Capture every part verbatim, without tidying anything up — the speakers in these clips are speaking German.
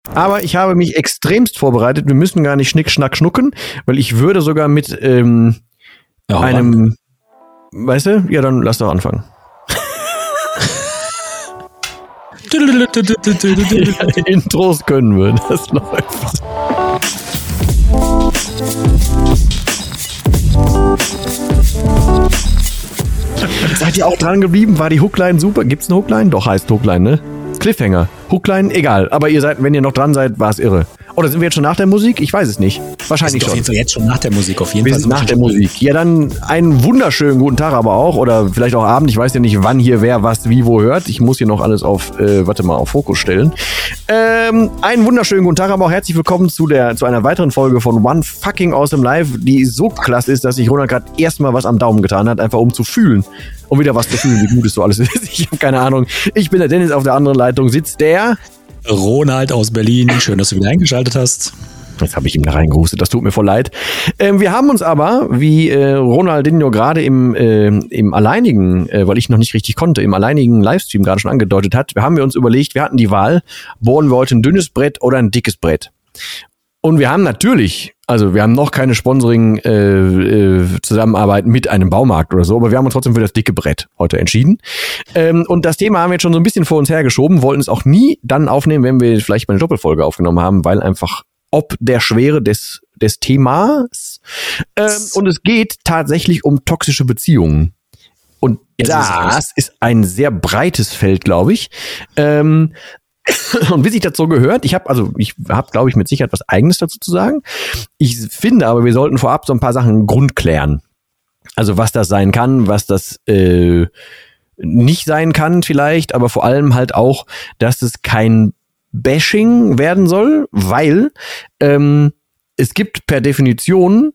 Aber ich habe mich extremst vorbereitet. Wir müssen gar nicht schnick, schnack, schnucken, weil ich würde sogar mit ähm, ja, einem, Mann. Weißt du? Ja, dann lass doch anfangen. Ja, Intros können wir, das läuft. Seid ihr auch dran geblieben? War die Hookline super? Gibt's eine Hookline? Doch, heißt Hookline, ne? Cliffhanger. Hookline, egal. Aber ihr seid, wenn ihr noch dran seid, war es irre. Oder sind wir jetzt schon nach der Musik? Ich weiß es nicht. Wahrscheinlich schon. Auf jeden Fall jetzt schon nach der Musik. Auf jeden wir Fall sind nach der Musik. Ja, dann einen wunderschönen guten Tag aber auch. Oder vielleicht auch Abend. Ich weiß ja nicht, wann hier wer was wie wo hört. Ich muss hier noch alles auf, äh, warte mal, auf Fokus stellen. Ähm, einen wunderschönen guten Tag aber auch. Herzlich willkommen zu der zu einer weiteren Folge von One Fucking Awesome Live, die so klasse ist, dass sich Ronald gerade erstmal was am Daumen getan hat, einfach um zu fühlen. Um wieder was zu fühlen, wie gut es so alles ist. Ich habe keine Ahnung. Ich bin der Dennis, auf der anderen Leitung sitzt der Ronald aus Berlin. Schön, dass du wieder eingeschaltet hast. Jetzt habe ich ihm da reingehustet, das tut mir voll leid. Ähm, wir haben uns aber, wie äh, Ronaldinho gerade im, äh, im alleinigen, äh, weil ich noch nicht richtig konnte, im alleinigen Livestream gerade schon angedeutet hat, wir haben wir uns überlegt, wir hatten die Wahl, bohren wir heute ein dünnes Brett oder ein dickes Brett. Und wir haben natürlich, also wir haben noch keine Sponsoring-Zusammenarbeit äh, äh, mit einem Baumarkt oder so, aber wir haben uns trotzdem für das dicke Brett heute entschieden. Ähm, und das Thema haben wir jetzt schon so ein bisschen vor uns hergeschoben, wollten es auch nie dann aufnehmen, wenn wir vielleicht mal eine Doppelfolge aufgenommen haben, weil einfach ob der Schwere des, des Themas. Ähm, und es geht tatsächlich um toxische Beziehungen. Und jetzt das ist, ist ein sehr breites Feld, glaube ich. Ähm, und wie sich das so gehört, ich habe also ich habe, glaube ich, mit Sicherheit was Eigenes dazu zu sagen. Ich finde aber, wir sollten vorab so ein paar Sachen grundklären. Also was das sein kann, was das äh, nicht sein kann vielleicht, aber vor allem halt auch, dass es kein Bashing werden soll, weil ähm, es gibt per Definition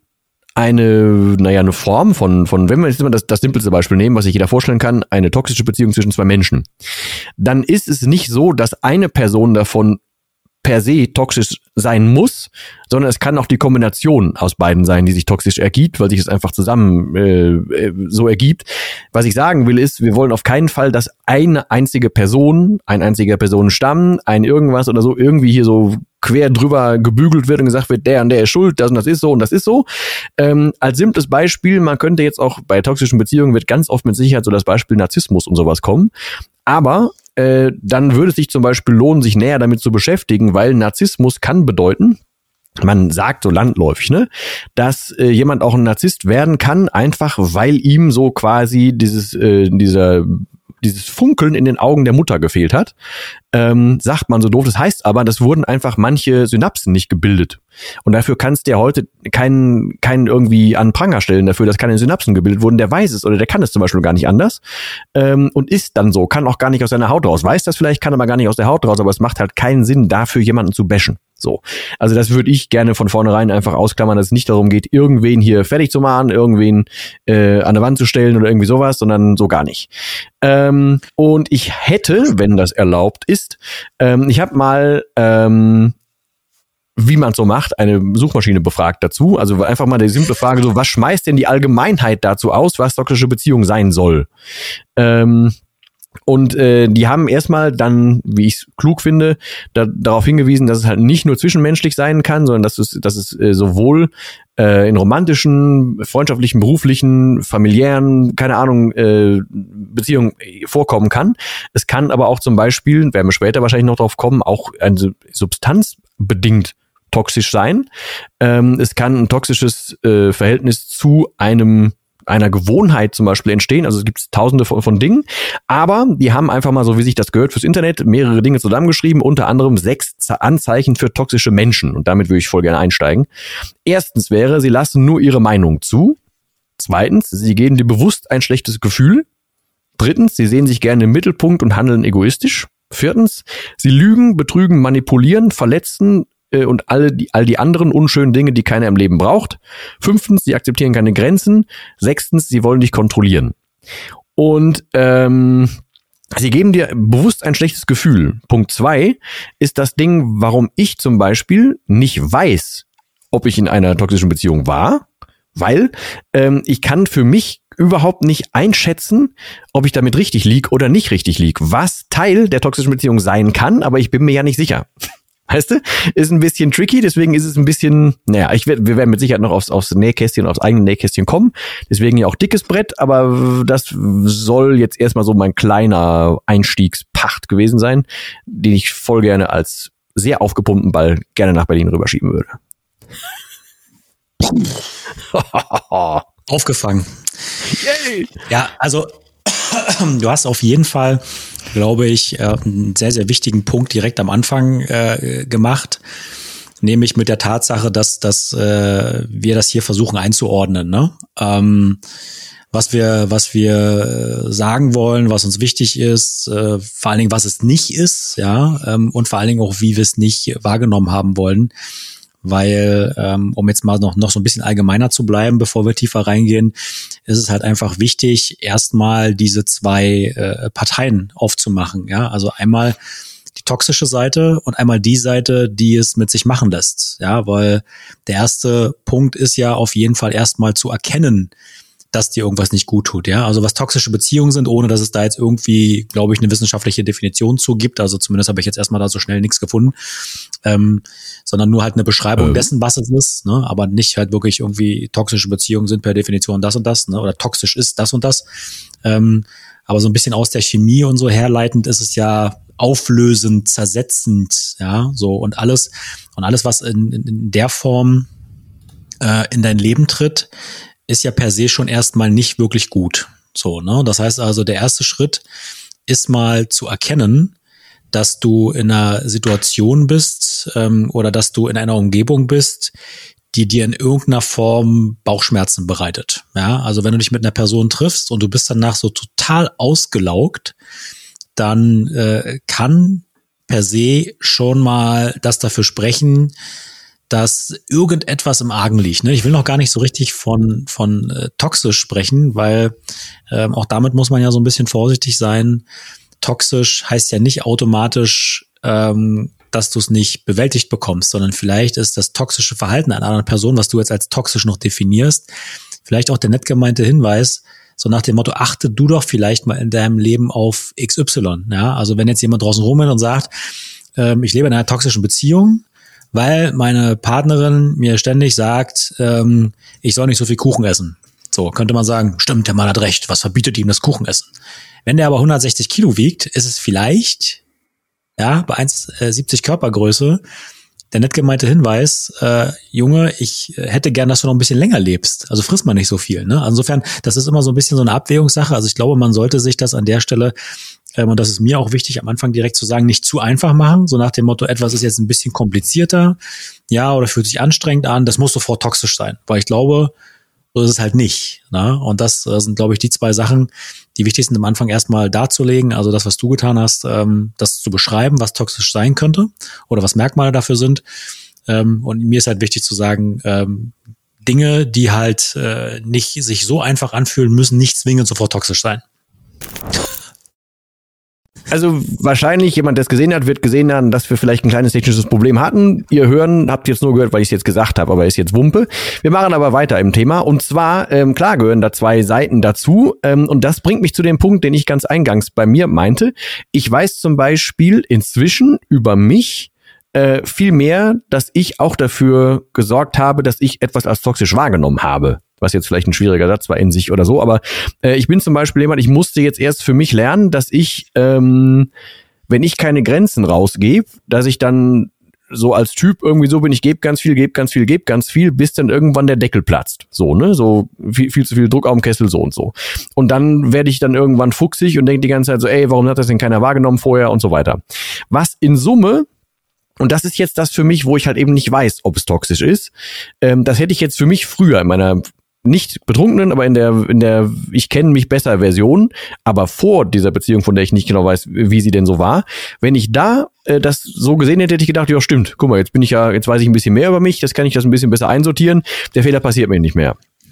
eine, naja, eine Form von, von, wenn wir jetzt mal das, das simpelste Beispiel nehmen, was sich jeder vorstellen kann, eine toxische Beziehung zwischen zwei Menschen, dann ist es nicht so, dass eine Person davon per se toxisch sein muss, sondern es kann auch die Kombination aus beiden sein, die sich toxisch ergibt, weil sich es einfach zusammen äh, so ergibt. Was ich sagen will ist, wir wollen auf keinen Fall, dass eine einzige Person, ein einziger Personenstamm, ein irgendwas oder so irgendwie hier so quer drüber gebügelt wird und gesagt wird, der und der ist schuld, das und das ist so und das ist so. Ähm, als simples Beispiel, man könnte jetzt auch bei toxischen Beziehungen wird ganz oft mit Sicherheit so das Beispiel Narzissmus und sowas kommen, aber äh, dann würde es sich zum Beispiel lohnen, sich näher damit zu beschäftigen, weil Narzissmus kann bedeuten, man sagt so landläufig, ne, dass äh, jemand auch ein Narzisst werden kann, einfach weil ihm so quasi dieses äh, dieser dieses Funkeln in den Augen der Mutter gefehlt hat, ähm, sagt man so doof. Das heißt aber, das wurden einfach manche Synapsen nicht gebildet. Und dafür kannst du ja heute keinen keinen irgendwie an Pranger stellen dafür, dass keine Synapsen gebildet wurden. Der weiß es oder der kann es zum Beispiel gar nicht anders ähm, und ist dann so, kann auch gar nicht aus seiner Haut raus. Weiß das vielleicht, kann aber gar nicht aus der Haut raus, aber es macht halt keinen Sinn, dafür jemanden zu bashen. So, also das würde ich gerne von vornherein einfach ausklammern, dass es nicht darum geht, irgendwen hier fertig zu machen, irgendwen äh, an der Wand zu stellen oder irgendwie sowas, sondern so gar nicht. Ähm, und ich hätte, wenn das erlaubt ist, ähm, ich habe mal, ähm, wie man so macht, eine Suchmaschine befragt dazu. Also einfach mal die simple Frage, so was schmeißt denn die Allgemeinheit dazu aus, was toxische Beziehung sein soll? Ähm, Und äh, die haben erstmal dann, wie ich es klug finde, da, darauf hingewiesen, dass es halt nicht nur zwischenmenschlich sein kann, sondern dass es, dass es äh, sowohl äh, in romantischen, freundschaftlichen, beruflichen, familiären, keine Ahnung, äh, Beziehungen vorkommen kann. Es kann aber auch zum Beispiel, werden wir später wahrscheinlich noch drauf kommen, auch eine Substanz bedingt toxisch sein. Ähm, es kann ein toxisches äh, Verhältnis zu einem einer Gewohnheit zum Beispiel entstehen. Also es gibt tausende von, von Dingen, aber die haben einfach mal, so wie sich das gehört, fürs Internet mehrere Dinge zusammengeschrieben, unter anderem sechs Anzeichen für toxische Menschen. Und damit würde ich voll gerne einsteigen. Erstens wäre, sie lassen nur ihre Meinung zu. Zweitens, sie geben dir bewusst ein schlechtes Gefühl. Drittens, sie sehen sich gerne im Mittelpunkt und handeln egoistisch. Viertens, sie lügen, betrügen, manipulieren, verletzen und all die, all die anderen unschönen Dinge, die keiner im Leben braucht. Fünftens, sie akzeptieren keine Grenzen. Sechstens, sie wollen dich kontrollieren. Und ähm, sie geben dir bewusst ein schlechtes Gefühl. Punkt zwei ist das Ding, warum ich zum Beispiel nicht weiß, ob ich in einer toxischen Beziehung war, weil ähm, ich kann für mich überhaupt nicht einschätzen, ob ich damit richtig lieg oder nicht richtig lieg. Was Teil der toxischen Beziehung sein kann, aber ich bin mir ja nicht sicher. Weißt du? Ist ein bisschen tricky, deswegen ist es ein bisschen, naja, ich werd, wir werden mit Sicherheit noch aufs, aufs Nähkästchen, aufs eigene Nähkästchen kommen. Deswegen ja auch dickes Brett, aber das soll jetzt erstmal so mein kleiner Einstiegspacht gewesen sein, den ich voll gerne als sehr aufgepumpten Ball gerne nach Berlin rüberschieben würde. Aufgefangen. Yay. Ja, also du hast auf jeden Fall, glaube ich, einen sehr, sehr wichtigen Punkt direkt am Anfang äh, gemacht, nämlich mit der Tatsache, dass, dass äh, wir das hier versuchen einzuordnen, ne? Ähm, was wir, was wir sagen wollen, was uns wichtig ist, äh, vor allen Dingen, was es nicht ist, ja, ähm, und vor allen Dingen auch, wie wir es nicht wahrgenommen haben wollen. Weil, ähm, um jetzt mal noch, noch so ein bisschen allgemeiner zu bleiben, bevor wir tiefer reingehen, ist es halt einfach wichtig, erstmal diese zwei äh, Parteien aufzumachen. Ja, also einmal die toxische Seite und einmal die Seite, die es mit sich machen lässt. Ja, weil der erste Punkt ist ja auf jeden Fall erstmal zu erkennen, dass dir irgendwas nicht gut tut, ja. Also was toxische Beziehungen sind, ohne dass es da jetzt irgendwie, glaube ich, eine wissenschaftliche Definition zu gibt. Also zumindest habe ich jetzt erstmal da so schnell nichts gefunden. Ähm, sondern nur halt eine Beschreibung ähm. dessen, was es ist, ne? Aber nicht halt wirklich irgendwie toxische Beziehungen sind per Definition das und das, ne? Oder toxisch ist das und das. Ähm, aber so ein bisschen aus der Chemie und so herleitend ist es ja auflösend, zersetzend, ja, so und alles und alles, was in, in der Form äh, in dein Leben tritt, ist ja per se schon erstmal nicht wirklich gut. So, ne? Das heißt also, der erste Schritt ist mal zu erkennen, dass du in einer Situation bist ähm, oder dass du in einer Umgebung bist, die dir in irgendeiner Form Bauchschmerzen bereitet. Ja, also wenn du dich mit einer Person triffst und du bist danach so total ausgelaugt, dann äh, kann per se schon mal das dafür sprechen, dass irgendetwas im Argen liegt. Ne? Ich will noch gar nicht so richtig von von äh, toxisch sprechen, weil ähm, auch damit muss man ja so ein bisschen vorsichtig sein. Toxisch heißt ja nicht automatisch, ähm, dass du es nicht bewältigt bekommst, sondern vielleicht ist das toxische Verhalten einer anderen Person, was du jetzt als toxisch noch definierst, vielleicht auch der nett gemeinte Hinweis, so nach dem Motto, achte du doch vielleicht mal in deinem Leben auf X Y. Ja? Also wenn jetzt jemand draußen rumrennt und sagt, ähm, ich lebe in einer toxischen Beziehung, weil meine Partnerin mir ständig sagt, ähm, ich soll nicht so viel Kuchen essen. So, könnte man sagen, stimmt, der Mann hat recht, was verbietet ihm das Kuchenessen? Wenn der aber hundertsechzig Kilo wiegt, ist es vielleicht, ja, bei eins Komma siebzig Körpergröße, der nett gemeinte Hinweis, äh, Junge, ich hätte gern, dass du noch ein bisschen länger lebst. Also frisst man nicht so viel. Ne? Also insofern, das ist immer so ein bisschen so eine Abwägungssache. Also ich glaube, man sollte sich das an der Stelle, ähm, und das ist mir auch wichtig, am Anfang direkt zu sagen, nicht zu einfach machen. So nach dem Motto, etwas ist jetzt ein bisschen komplizierter, ja, oder fühlt sich anstrengend an, das muss sofort toxisch sein. Weil ich glaube, so ist es halt nicht. Ne? Und das äh, sind, glaube ich, die zwei Sachen, die wichtig sind, am Anfang erstmal darzulegen, also das, was du getan hast, ähm, das zu beschreiben, was toxisch sein könnte oder was Merkmale dafür sind. Ähm, und mir ist halt wichtig zu sagen, ähm, Dinge, die halt äh, nicht sich so einfach anfühlen, müssen nicht zwingend sofort toxisch sein. Also wahrscheinlich, jemand, der es gesehen hat, wird gesehen haben, dass wir vielleicht ein kleines technisches Problem hatten. Ihr hören, habt jetzt nur gehört, weil ich es jetzt gesagt habe, aber ist jetzt Wumpe. Wir machen aber weiter im Thema. Und zwar, ähm, klar gehören da zwei Seiten dazu. Ähm, und das bringt mich zu dem Punkt, den ich ganz eingangs bei mir meinte. Ich weiß zum Beispiel inzwischen über mich äh, viel mehr, dass ich auch dafür gesorgt habe, dass ich etwas als toxisch wahrgenommen habe. Was jetzt vielleicht ein schwieriger Satz war in sich oder so, aber äh, ich bin zum Beispiel jemand, ich musste jetzt erst für mich lernen, dass ich, ähm, wenn ich keine Grenzen rausgebe, dass ich dann so als Typ irgendwie so bin, ich gebe ganz viel, gebe ganz viel, gebe ganz viel, bis dann irgendwann der Deckel platzt. So, ne? So viel, viel zu viel Druck auf dem Kessel, so und so. Und dann werde ich dann irgendwann fuchsig und denke die ganze Zeit so, ey, warum hat das denn keiner wahrgenommen vorher und so weiter. Was in Summe, und das ist jetzt das für mich, wo ich halt eben nicht weiß, ob es toxisch ist, ähm, das hätte ich jetzt für mich früher in meiner nicht betrunkenen, aber in der, in der ich kenne mich besser Version, aber vor dieser Beziehung, von der ich nicht genau weiß, wie sie denn so war, wenn ich da äh, das so gesehen hätte, hätte ich gedacht, ja stimmt, guck mal, jetzt bin ich ja, jetzt weiß ich ein bisschen mehr über mich, das kann ich das ein bisschen besser einsortieren, der Fehler passiert mir nicht mehr.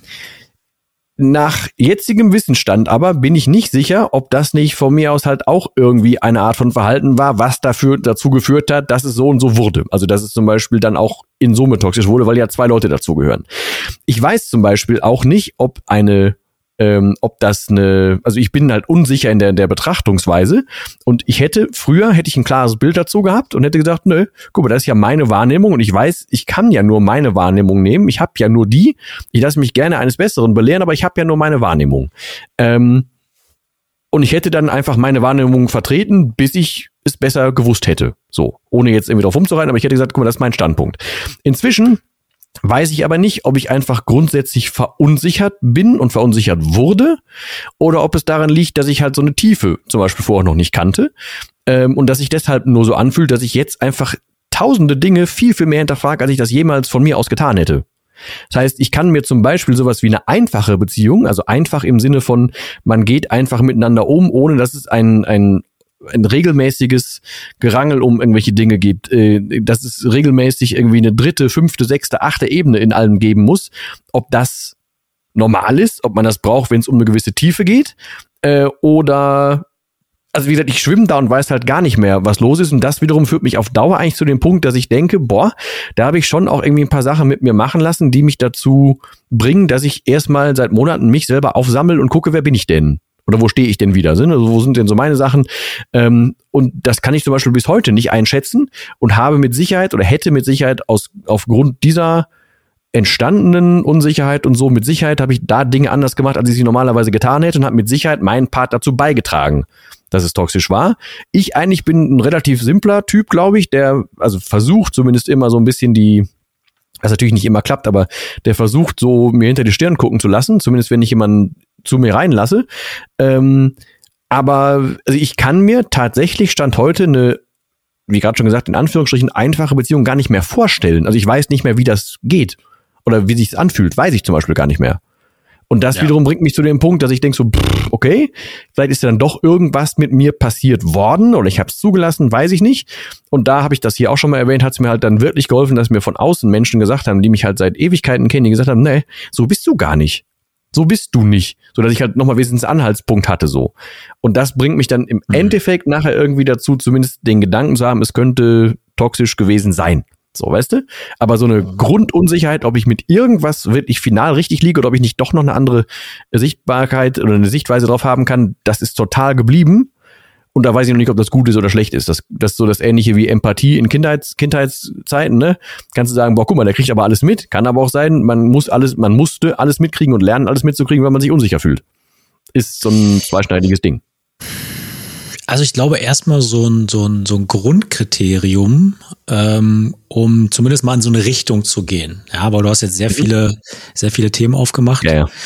Nach jetzigem Wissensstand aber bin ich nicht sicher, ob das nicht von mir aus halt auch irgendwie eine Art von Verhalten war, was dafür dazu geführt hat, dass es so und so wurde. Also dass es zum Beispiel dann auch in Summe toxisch wurde, weil ja zwei Leute dazugehören. Ich weiß zum Beispiel auch nicht, ob eine ähm, ob das eine, also ich bin halt unsicher in der, der Betrachtungsweise und ich hätte, früher hätte ich ein klares Bild dazu gehabt und hätte gesagt, nö, guck mal, das ist ja meine Wahrnehmung und ich weiß, ich kann ja nur meine Wahrnehmung nehmen, ich habe ja nur die, ich lasse mich gerne eines Besseren belehren, aber ich habe ja nur meine Wahrnehmung. Ähm, und ich hätte dann einfach meine Wahrnehmung vertreten, bis ich es besser gewusst hätte. So, ohne jetzt irgendwie drauf rumzureiten, aber ich hätte gesagt, guck mal, das ist mein Standpunkt. Inzwischen weiß ich aber nicht, ob ich einfach grundsätzlich verunsichert bin und verunsichert wurde oder ob es daran liegt, dass ich halt so eine Tiefe zum Beispiel vorher noch nicht kannte ähm, und dass sich deshalb nur so anfühlt, dass ich jetzt einfach tausende Dinge viel, viel mehr hinterfrage, als ich das jemals von mir aus getan hätte. Das heißt, ich kann mir zum Beispiel sowas wie eine einfache Beziehung, also einfach im Sinne von, man geht einfach miteinander um, ohne dass es ein, ein ein regelmäßiges Gerangel um irgendwelche Dinge gibt, äh, dass es regelmäßig irgendwie eine dritte, fünfte, sechste, achte Ebene in allem geben muss, ob das normal ist, ob man das braucht, wenn es um eine gewisse Tiefe geht, äh, oder, also wie gesagt, ich schwimme da und weiß halt gar nicht mehr, was los ist und das wiederum führt mich auf Dauer eigentlich zu dem Punkt, dass ich denke, boah, da habe ich schon auch irgendwie ein paar Sachen mit mir machen lassen, die mich dazu bringen, dass ich erstmal seit Monaten mich selber aufsammle und gucke, wer bin ich denn? Oder wo stehe ich denn wieder? Also wo sind denn so meine Sachen? Ähm, und das kann ich zum Beispiel bis heute nicht einschätzen und habe mit Sicherheit oder hätte mit Sicherheit aus aufgrund dieser entstandenen Unsicherheit und so mit Sicherheit habe ich da Dinge anders gemacht, als ich sie normalerweise getan hätte und habe mit Sicherheit meinen Part dazu beigetragen, dass es toxisch war. Ich eigentlich bin ein relativ simpler Typ, glaube ich, der also versucht zumindest immer so ein bisschen die, was natürlich nicht immer klappt, aber der versucht so mir hinter die Stirn gucken zu lassen, zumindest wenn ich jemanden zu mir reinlasse. Ähm, aber also ich kann mir tatsächlich Stand heute eine, wie gerade schon gesagt, in Anführungsstrichen einfache Beziehung gar nicht mehr vorstellen. Also ich weiß nicht mehr, wie das geht oder wie sich's anfühlt, weiß ich zum Beispiel gar nicht mehr. Und das ja. wiederum bringt mich zu dem Punkt, dass ich denke so, pff, okay, vielleicht ist ja dann doch irgendwas mit mir passiert worden oder ich habe es zugelassen, weiß ich nicht. Und da habe ich das hier auch schon mal erwähnt, hat es mir halt dann wirklich geholfen, dass mir von außen Menschen gesagt haben, die mich halt seit Ewigkeiten kennen, die gesagt haben, nee, so bist du gar nicht. So bist du nicht. So dass ich halt nochmal wenigstens einen Anhaltspunkt hatte so. Und das bringt mich dann im mhm. Endeffekt nachher irgendwie dazu, zumindest den Gedanken zu haben, es könnte toxisch gewesen sein. So, weißt du? Aber so eine Grundunsicherheit, ob ich mit irgendwas wirklich final richtig liege oder ob ich nicht doch noch eine andere Sichtbarkeit oder eine Sichtweise drauf haben kann, das ist total geblieben. Und da weiß ich noch nicht, ob das gut ist oder schlecht ist. Das, das ist so das Ähnliche wie Empathie in Kindheits, Kindheitszeiten, ne? Kannst du sagen, boah, guck mal, der kriegt aber alles mit. Kann aber auch sein, man muss alles, man musste alles mitkriegen und lernen, alles mitzukriegen, weil man sich unsicher fühlt. Ist so ein zweischneidiges Ding. Also ich glaube erstmal so ein, so ein, so ein Grundkriterium, ähm, um zumindest mal in so eine Richtung zu gehen. Ja, weil du hast jetzt sehr viele, sehr viele Themen aufgemacht. Ja, ja.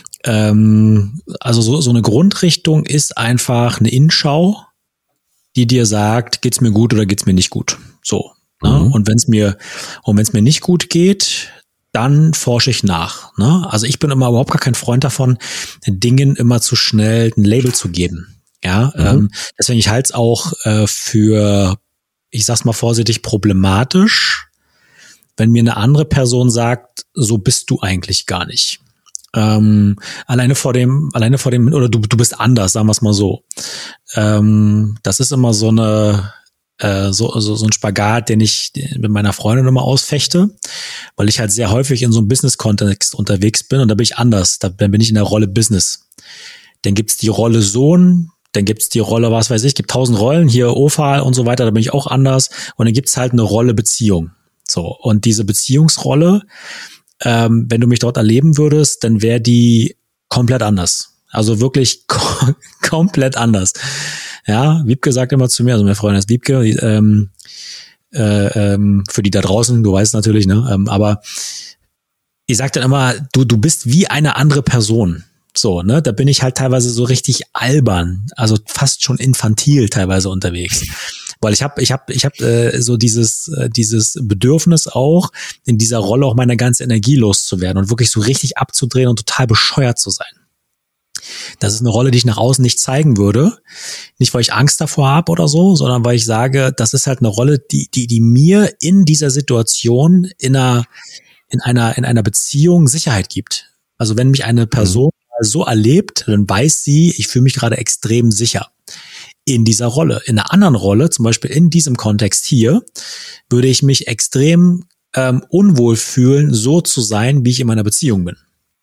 Ähm, also so, so eine Grundrichtung ist einfach eine Innenschau, die dir sagt, geht's mir gut oder geht's mir nicht gut. So. Ne? Mhm. Und wenn es mir, und wenn es mir nicht gut geht, dann forsche ich nach. Ne? Also ich bin immer überhaupt gar kein Freund davon, Dingen immer zu schnell ein Label zu geben. Ja, mhm. ähm, deswegen ich halte es auch äh, für, ich sag's mal vorsichtig, problematisch, wenn mir eine andere Person sagt, so bist du eigentlich gar nicht. Ähm, alleine vor dem, alleine vor dem, oder du, du bist anders, sagen wir es mal so. Ähm, das ist immer so eine, äh, so, so, so ein Spagat, den ich mit meiner Freundin immer ausfechte, weil ich halt sehr häufig in so einem Business-Kontext unterwegs bin und da bin ich anders. Da bin ich in der Rolle Business. Dann gibt's die Rolle Sohn, dann gibt's die Rolle, was weiß ich, gibt tausend Rollen, hier O F A und so weiter, da bin ich auch anders. Und dann gibt's halt eine Rolle Beziehung. So. Und diese Beziehungsrolle, Ähm, wenn du mich dort erleben würdest, dann wäre die komplett anders. Also wirklich kom- komplett anders. Ja, Wiebke sagt immer zu mir, also meine Freundin ist Wiebke, die, ähm, äh, ähm, für die da draußen, du weißt natürlich, ne, ähm, aber ich sag dann immer, du, du bist wie eine andere Person. So, ne, da bin ich halt teilweise so richtig albern, also fast schon infantil teilweise unterwegs. Weil ich habe ich habe ich habe äh, so dieses äh, dieses Bedürfnis auch in dieser Rolle auch meine ganze Energie loszuwerden und wirklich so richtig abzudrehen und total bescheuert zu sein. Das ist eine Rolle, die ich nach außen nicht zeigen würde, nicht weil ich Angst davor habe oder so, sondern weil ich sage, das ist halt eine Rolle, die die die mir in dieser Situation in einer in einer in einer Beziehung Sicherheit gibt. Also wenn mich eine Person so erlebt, dann weiß sie, ich fühle mich gerade extrem sicher in dieser Rolle. In einer anderen Rolle, zum Beispiel in diesem Kontext hier, würde ich mich extrem ähm, unwohl fühlen, so zu sein, wie ich in meiner Beziehung bin.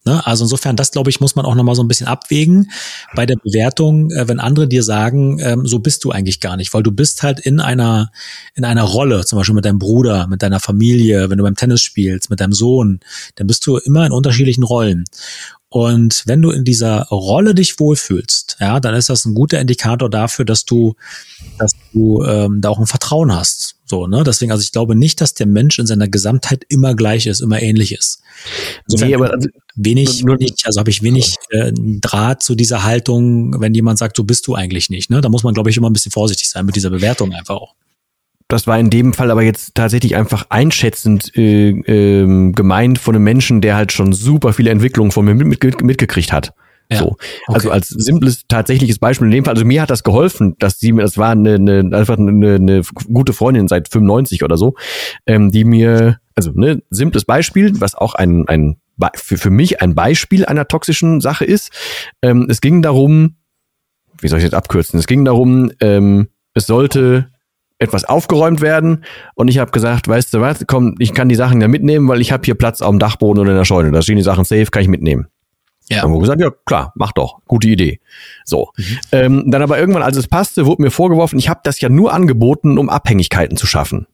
Ne? Also insofern, das glaube ich, muss man auch nochmal so ein bisschen abwägen bei der Bewertung, äh, wenn andere dir sagen, ähm, so bist du eigentlich gar nicht, weil du bist halt in einer, in einer Rolle, zum Beispiel mit deinem Bruder, mit deiner Familie, wenn du beim Tennis spielst, mit deinem Sohn, dann bist du immer in unterschiedlichen Rollen. Und wenn du in dieser Rolle dich wohlfühlst, ja, dann ist das ein guter Indikator dafür, dass du, dass du ähm, da auch ein Vertrauen hast. So, ne? Deswegen, also ich glaube nicht, dass der Mensch in seiner Gesamtheit immer gleich ist, immer ähnlich ist. Insofern, nee, aber also, wenig, wenig, also habe ich wenig äh, Draht zu dieser Haltung, wenn jemand sagt, so bist du eigentlich nicht. Ne? Da muss man, glaube ich, immer ein bisschen vorsichtig sein mit dieser Bewertung einfach auch. Das war in dem Fall aber jetzt tatsächlich einfach einschätzend äh, äh, gemeint von einem Menschen, der halt schon super viele Entwicklungen von mir mit, mit, mitgekriegt hat. Ja, so. Also okay. Als simples, tatsächliches Beispiel in dem Fall, also mir hat das geholfen, dass sie mir, das war eine, eine einfach eine, eine gute Freundin seit fünfundneunzig oder so, ähm, die mir, also ne, simples Beispiel, was auch ein, ein für, für mich ein Beispiel einer toxischen Sache ist. Ähm, es ging darum, wie soll ich das abkürzen? Es ging darum, ähm, es sollte etwas aufgeräumt werden und ich habe gesagt, weißt du was, komm, ich kann die Sachen ja mitnehmen, weil ich habe hier Platz auf dem Dachboden oder in der Scheune. Da stehen die Sachen safe, kann ich mitnehmen. Ja. Dann haben wir gesagt, ja klar, mach doch, gute Idee. So, mhm. ähm, dann aber irgendwann, als es passte, wurde mir vorgeworfen, ich habe das ja nur angeboten, um Abhängigkeiten zu schaffen.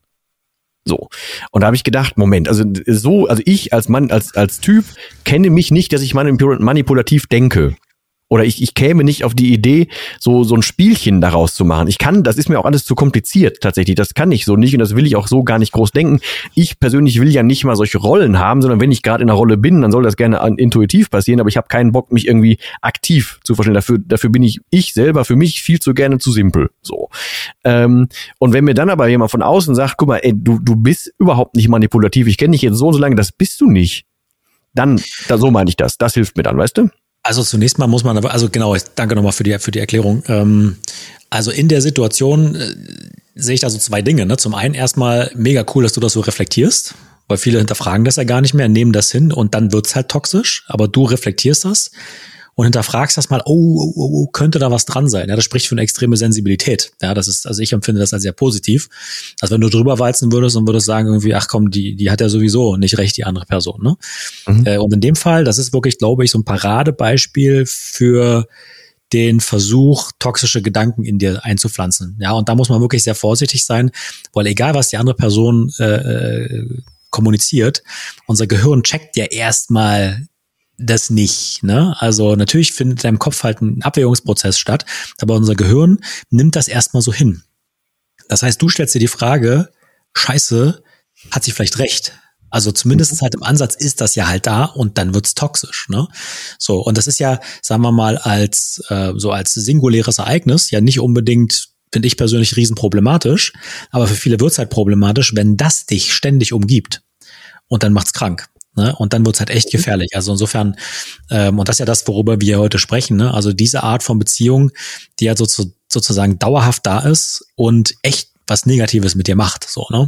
So, und da habe ich gedacht, Moment, also so, also ich als Mann, als als Typ kenne mich nicht, dass ich manipulativ denke. Oder ich, ich käme nicht auf die Idee, so so ein Spielchen daraus zu machen. Ich kann, das ist mir auch alles zu kompliziert tatsächlich. Das kann ich so nicht und das will ich auch so gar nicht groß denken. Ich persönlich will ja nicht mal solche Rollen haben, sondern wenn ich gerade in einer Rolle bin, dann soll das gerne intuitiv passieren. Aber ich habe keinen Bock, mich irgendwie aktiv zu verstehen. Dafür, dafür bin ich ich selber für mich viel zu gerne zu simpel. So. Ähm, und wenn mir dann aber jemand von außen sagt, guck mal, ey, du du bist überhaupt nicht manipulativ. Ich kenne dich jetzt so und so lange, das bist du nicht. Dann, da, so meine ich das. Das hilft mir dann, weißt du? Also zunächst mal muss man, aber also genau, danke nochmal für die für die Erklärung. Ähm, also in der Situation äh, sehe ich da so zwei Dinge. Ne? Zum einen erstmal mega cool, dass du das so reflektierst, weil viele hinterfragen das ja gar nicht mehr, nehmen das hin und dann wird's halt toxisch. Aber du reflektierst das und hinterfragst das mal, oh, oh, oh, oh, könnte da was dran sein? Ja, das spricht für eine extreme Sensibilität. Ja, das ist, also ich empfinde das als sehr positiv. Also wenn du drüber walzen würdest und würdest sagen irgendwie, ach komm, die, die hat ja sowieso nicht recht, die andere Person, ne? Mhm. Äh, und in dem Fall, das ist wirklich, glaube ich, so ein Paradebeispiel für den Versuch, toxische Gedanken in dir einzupflanzen. Ja, und da muss man wirklich sehr vorsichtig sein, weil egal, was die andere Person äh, kommuniziert, unser Gehirn checkt ja erstmal das nicht, ne? Also natürlich findet in deinem Kopf halt ein Abwägungsprozess statt, aber unser Gehirn nimmt das erstmal so hin. Das heißt, du stellst dir die Frage, Scheiße, hat sie vielleicht recht? Also zumindest halt im Ansatz ist das ja halt da und dann wird's toxisch, ne? So, und das ist ja, sagen wir mal, als äh, so als singuläres Ereignis ja nicht unbedingt, finde ich persönlich, riesenproblematisch, aber für viele wird's halt problematisch, wenn das dich ständig umgibt und dann macht's krank. Ne? Und dann wird's halt echt gefährlich. Also insofern, ähm, und das ist ja das, worüber wir heute sprechen, ne? Also diese Art von Beziehung, die ja so, so, sozusagen dauerhaft da ist und echt was Negatives mit dir macht, so, ne?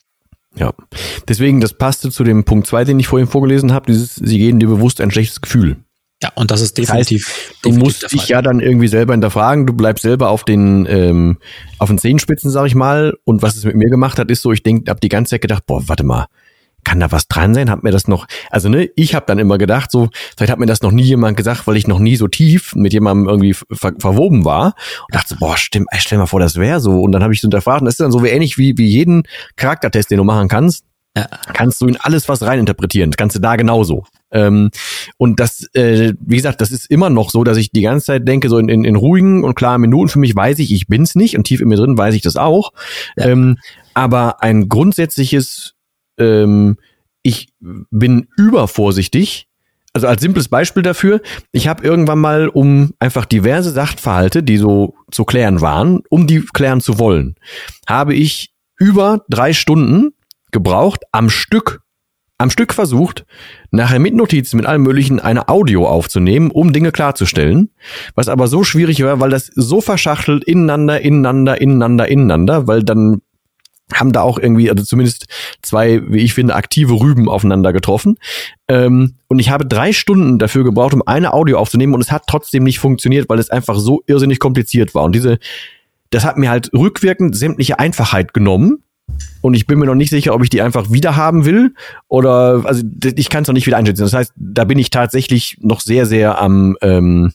Ja, deswegen, das passte zu dem Punkt zwei, den ich vorhin vorgelesen habe, dieses, sie geben dir bewusst ein schlechtes Gefühl. Ja, und das ist definitiv, das heißt, du definitiv musst dich ja dann irgendwie selber hinterfragen, du bleibst selber auf den ähm, auf den Zehenspitzen, sag ich mal, und was es mit mir gemacht hat, ist so, ich denk, hab die ganze Zeit gedacht, boah, warte mal, kann da was dran sein? Hat mir das noch, also ne, ich habe dann immer gedacht, so, vielleicht hat mir das noch nie jemand gesagt, weil ich noch nie so tief mit jemandem irgendwie ver- verwoben war und dachte so, boah, stimmt, stell mal vor, das wäre so. Und dann habe ich so hinterfragt, und das ist dann so wie ähnlich wie, wie jeden Charaktertest, den du machen kannst, ja. Kannst du in alles was reininterpretieren, das kannst du da genauso. Ähm, und das, äh, wie gesagt, das ist immer noch so, dass ich die ganze Zeit denke, so in, in, in ruhigen und klaren Minuten, für mich weiß ich, ich bin's nicht und tief in mir drin weiß ich das auch. Ja. Ähm, aber ein grundsätzliches Ähm, ich bin übervorsichtig. Also als simples Beispiel dafür, ich habe irgendwann mal, um einfach diverse Sachverhalte, die so zu klären waren, um die klären zu wollen, habe ich über drei Stunden gebraucht, am Stück, am Stück versucht, nachher mit Notizen, mit allem Möglichen eine Audio aufzunehmen, um Dinge klarzustellen, was aber so schwierig war, weil das so verschachtelt ineinander, ineinander, ineinander, ineinander, weil dann haben da auch irgendwie, also zumindest zwei, wie ich finde, aktive Rüben aufeinander getroffen. Ähm, und ich habe drei Stunden dafür gebraucht, um eine Audio aufzunehmen und es hat trotzdem nicht funktioniert, weil es einfach so irrsinnig kompliziert war. Und diese, das hat mir halt rückwirkend sämtliche Einfachheit genommen, Und ich bin mir noch nicht sicher, ob ich die einfach wieder haben will oder, also ich kann es noch nicht wieder einschätzen. Das heißt, da bin ich tatsächlich noch sehr, sehr am ähm,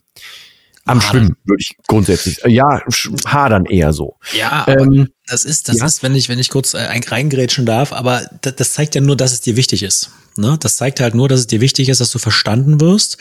am hadern. Schwimmen, würde ich grundsätzlich. Ja, hadern eher so. Ja, aber ähm, das ist, das ja. ist, wenn ich, wenn ich kurz äh, reingrätschen darf, aber das, das zeigt ja nur, dass es dir wichtig ist. Ne? Das zeigt halt nur, dass es dir wichtig ist, dass du verstanden wirst.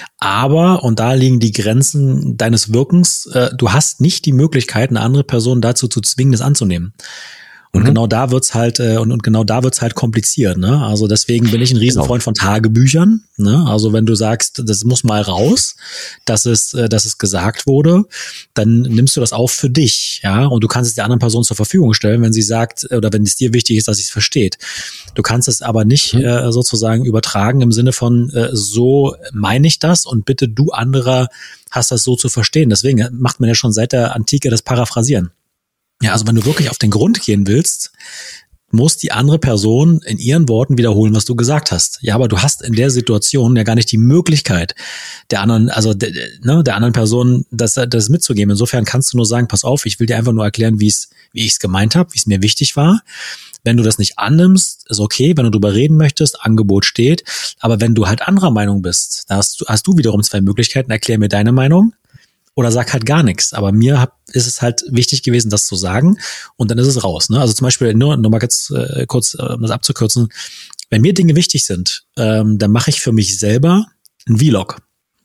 Aber, und da liegen die Grenzen deines Wirkens, äh, du hast nicht die Möglichkeit, eine andere Person dazu zu zwingen, das anzunehmen. Und mhm. genau da wird's halt äh, und, und genau da wird's halt kompliziert, ne? Also deswegen bin ich ein Riesenfreund genau. von Tagebüchern, ne? Also wenn du sagst, das muss mal raus, dass es äh, dass es gesagt wurde, dann nimmst du das auf für dich, ja? Und du kannst es der anderen Person zur Verfügung stellen, wenn sie sagt oder wenn es dir wichtig ist, dass sie es versteht. Du kannst es aber nicht mhm. äh, sozusagen übertragen im Sinne von äh, so meine ich das und bitte du anderer hast das so zu verstehen. Deswegen macht man ja schon seit der Antike das Paraphrasieren. Ja, also wenn du wirklich auf den Grund gehen willst, muss die andere Person in ihren Worten wiederholen, was du gesagt hast. Ja, aber du hast in der Situation ja gar nicht die Möglichkeit, der anderen, also de, ne, der anderen Person das, das mitzugeben. Insofern kannst du nur sagen, pass auf, ich will dir einfach nur erklären, wie es, wie ich es gemeint habe, wie es mir wichtig war. Wenn du das nicht annimmst, ist okay, wenn du drüber reden möchtest, Angebot steht. Aber wenn du halt anderer Meinung bist, da hast du, hast du wiederum zwei Möglichkeiten, erklär mir deine Meinung. Oder sag halt gar nichts. Aber mir hab, ist es halt wichtig gewesen, das zu sagen. Und dann ist es raus. Ne? Also zum Beispiel, nur, nur mal jetzt, äh, kurz, äh, um das abzukürzen. Wenn mir Dinge wichtig sind, ähm, dann mache ich für mich selber einen Vlog.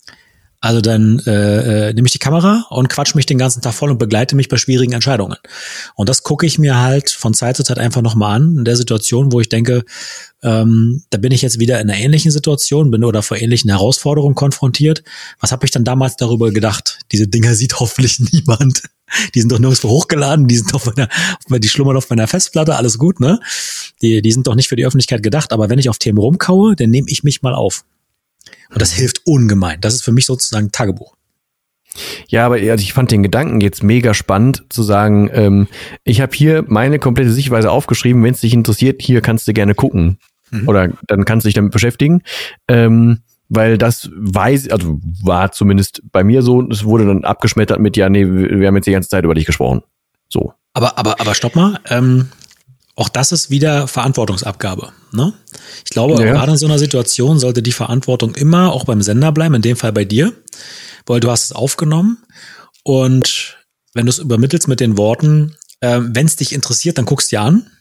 Also dann äh, äh, nehme ich die Kamera und quatsch mich den ganzen Tag voll und begleite mich bei schwierigen Entscheidungen. Und das gucke ich mir halt von Zeit zu Zeit einfach nochmal an, in der Situation, wo ich denke, ähm, da bin ich jetzt wieder in einer ähnlichen Situation, bin oder vor ähnlichen Herausforderungen konfrontiert. Was habe ich dann damals darüber gedacht? Diese Dinger sieht hoffentlich niemand. Die sind doch nirgendwo hochgeladen, die sind auf meiner, die schlummern auf meiner Festplatte, alles gut, ne? Die, die sind doch nicht für die Öffentlichkeit gedacht, aber wenn ich auf Themen rumkaue, dann nehme ich mich mal auf. Und das hilft ungemein. Das ist für mich sozusagen Tagebuch. Ja, aber also ich fand den Gedanken jetzt mega spannend zu sagen, ähm, ich habe hier meine komplette Sichtweise aufgeschrieben, wenn es dich interessiert, hier kannst du gerne gucken. Mhm. Oder dann kannst du dich damit beschäftigen. Ähm, weil das weiß, also war zumindest bei mir so, es wurde dann abgeschmettert mit, ja, nee, wir haben jetzt die ganze Zeit über dich gesprochen. So. Aber, aber, aber stopp mal, ähm, auch das ist wieder Verantwortungsabgabe, ne? Ich glaube, ja. Gerade in so einer Situation sollte die Verantwortung immer auch beim Sender bleiben, in dem Fall bei dir, weil du hast es aufgenommen und wenn du es übermittelst mit den Worten, äh, wenn es dich interessiert, dann guckst du dir an.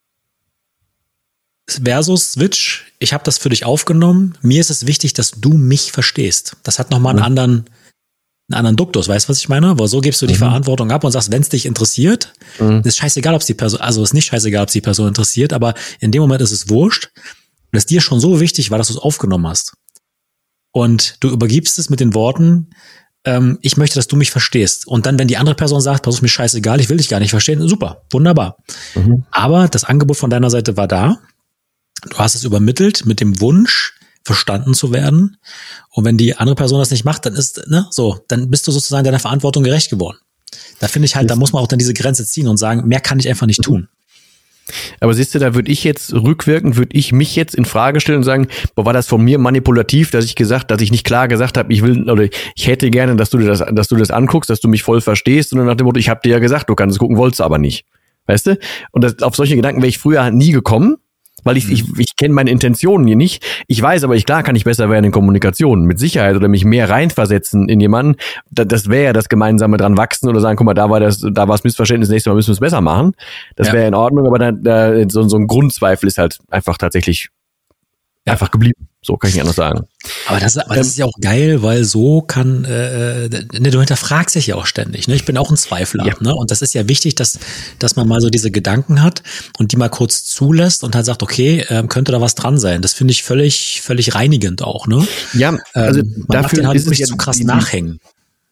Versus Switch, ich habe das für dich aufgenommen, mir ist es wichtig, dass du mich verstehst. Das hat nochmal einen mhm. anderen einen anderen Duktus, weißt du, was ich meine? Weil so gibst du die mhm. Verantwortung ab und sagst, wenn es dich interessiert, mhm. ist scheißegal, ob es die Person, also ist nicht scheißegal, ob es die Person interessiert, aber in dem Moment ist es wurscht, dass dir schon so wichtig war, dass du es aufgenommen hast. Und du übergibst es mit den Worten, ähm, ich möchte, dass du mich verstehst. Und dann, wenn die andere Person sagt, pass auf, mir scheißegal, ich will dich gar nicht verstehen, super, wunderbar. Mhm. Aber das Angebot von deiner Seite war da, du hast es übermittelt mit dem Wunsch, verstanden zu werden. Und wenn die andere Person das nicht macht, dann ist, ne, so, dann bist du sozusagen deiner Verantwortung gerecht geworden. Da finde ich halt, da muss man auch dann diese Grenze ziehen und sagen, mehr kann ich einfach nicht tun. Aber siehst du, da würde ich jetzt rückwirkend, würde ich mich jetzt in Frage stellen und sagen, boah, war das von mir manipulativ, dass ich gesagt, dass ich nicht klar gesagt habe, ich will, oder ich hätte gerne, dass du dir das, dass du das anguckst, dass du mich voll verstehst, sondern nach dem Motto, ich habe dir ja gesagt, du kannst es gucken, wolltest aber nicht. Weißt du? Und das, auf solche Gedanken wäre ich früher halt nie gekommen. Weil ich, ich, ich kenne meine Intentionen hier nicht. Ich weiß aber, ich klar kann ich besser werden in Kommunikation, mit Sicherheit, oder mich mehr reinversetzen in jemanden. Das, das wäre ja das Gemeinsame dran wachsen oder sagen, guck mal, da war das, da war das Missverständnis, nächstes Mal müssen wir es besser machen. Das ja. wäre in Ordnung, aber da, da, so, so ein Grundzweifel ist halt einfach tatsächlich ja. einfach geblieben. So kann ich nicht anders sagen. Aber das, aber das ist ja auch geil, weil so kann, äh, ne, du hinterfragst dich ja auch ständig. Ne? Ich bin auch ein Zweifler. Ja. Ne? Und das ist ja wichtig, dass, dass man mal so diese Gedanken hat und die mal kurz zulässt und halt sagt, okay, ähm, könnte da was dran sein. Das finde ich völlig, völlig reinigend auch. Ne? Ja, also ähm, man dafür macht den halt ist es nicht ja zu krass die, nachhängen.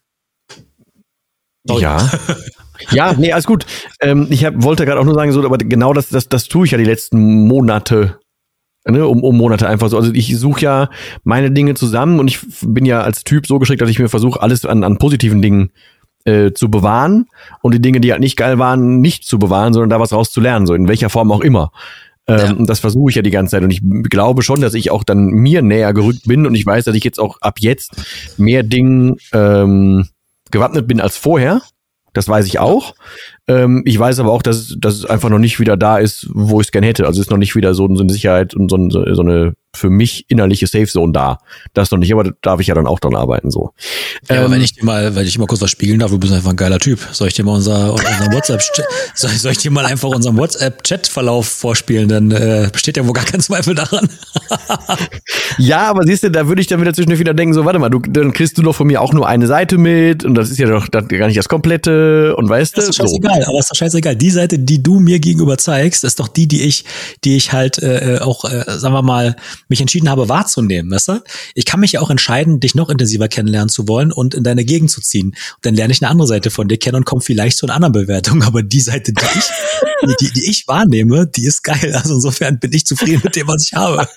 Sorry. Ja. Ja, nee, alles gut. Ähm, ich hab, wollte gerade auch nur sagen, so, aber genau das, das, das tue ich ja die letzten Monate. Ne, um, um Monate einfach so. Also ich suche ja meine Dinge zusammen und ich bin ja als Typ so gestrickt, dass ich mir versuche, alles an, an positiven Dingen äh, zu bewahren und die Dinge, die halt nicht geil waren, nicht zu bewahren, sondern da was rauszulernen, so in welcher Form auch immer. Ähm, ja. Und das versuche ich ja die ganze Zeit und ich glaube schon, dass ich auch dann mir näher gerückt bin und ich weiß, dass ich jetzt auch ab jetzt mehr Dingen ähm, gewappnet bin als vorher. Das weiß ich auch. Ähm, ich weiß aber auch, dass, dass es einfach noch nicht wieder da ist, wo ich es gerne hätte. Also es ist noch nicht wieder so, so eine Sicherheit und so, so, so eine für mich innerliche Safe Zone da. Das noch nicht, aber da darf ich ja dann auch dran arbeiten. So. Ja, ähm, aber wenn ich dir mal, wenn ich dir mal kurz was spiegeln darf, du bist einfach ein geiler Typ. Soll ich dir mal unser, unseren WhatsApp, soll, soll ich dir mal einfach unseren WhatsApp-Chat-Verlauf vorspielen? Dann äh, besteht ja wohl gar kein Zweifel daran. Ja, aber siehst du, da würde ich dann wieder zwischendurch wieder denken, so, warte mal, du, dann kriegst du doch von mir auch nur eine Seite mit und das ist ja doch das, gar nicht das Komplette und weißt du. Das ist scheißegal, so. Aber ist doch scheißegal. Die Seite, die du mir gegenüber zeigst, ist doch die, die ich, die ich halt äh, auch, äh, sagen wir mal, mich entschieden habe wahrzunehmen, weißt du? Ich kann mich ja auch entscheiden, dich noch intensiver kennenlernen zu wollen und in deine Gegend zu ziehen. Und dann lerne ich eine andere Seite von dir kennen und komme vielleicht zu einer anderen Bewertung. Aber die Seite, die ich, die, die ich wahrnehme, die ist geil. Also insofern bin ich zufrieden mit dem, was ich habe.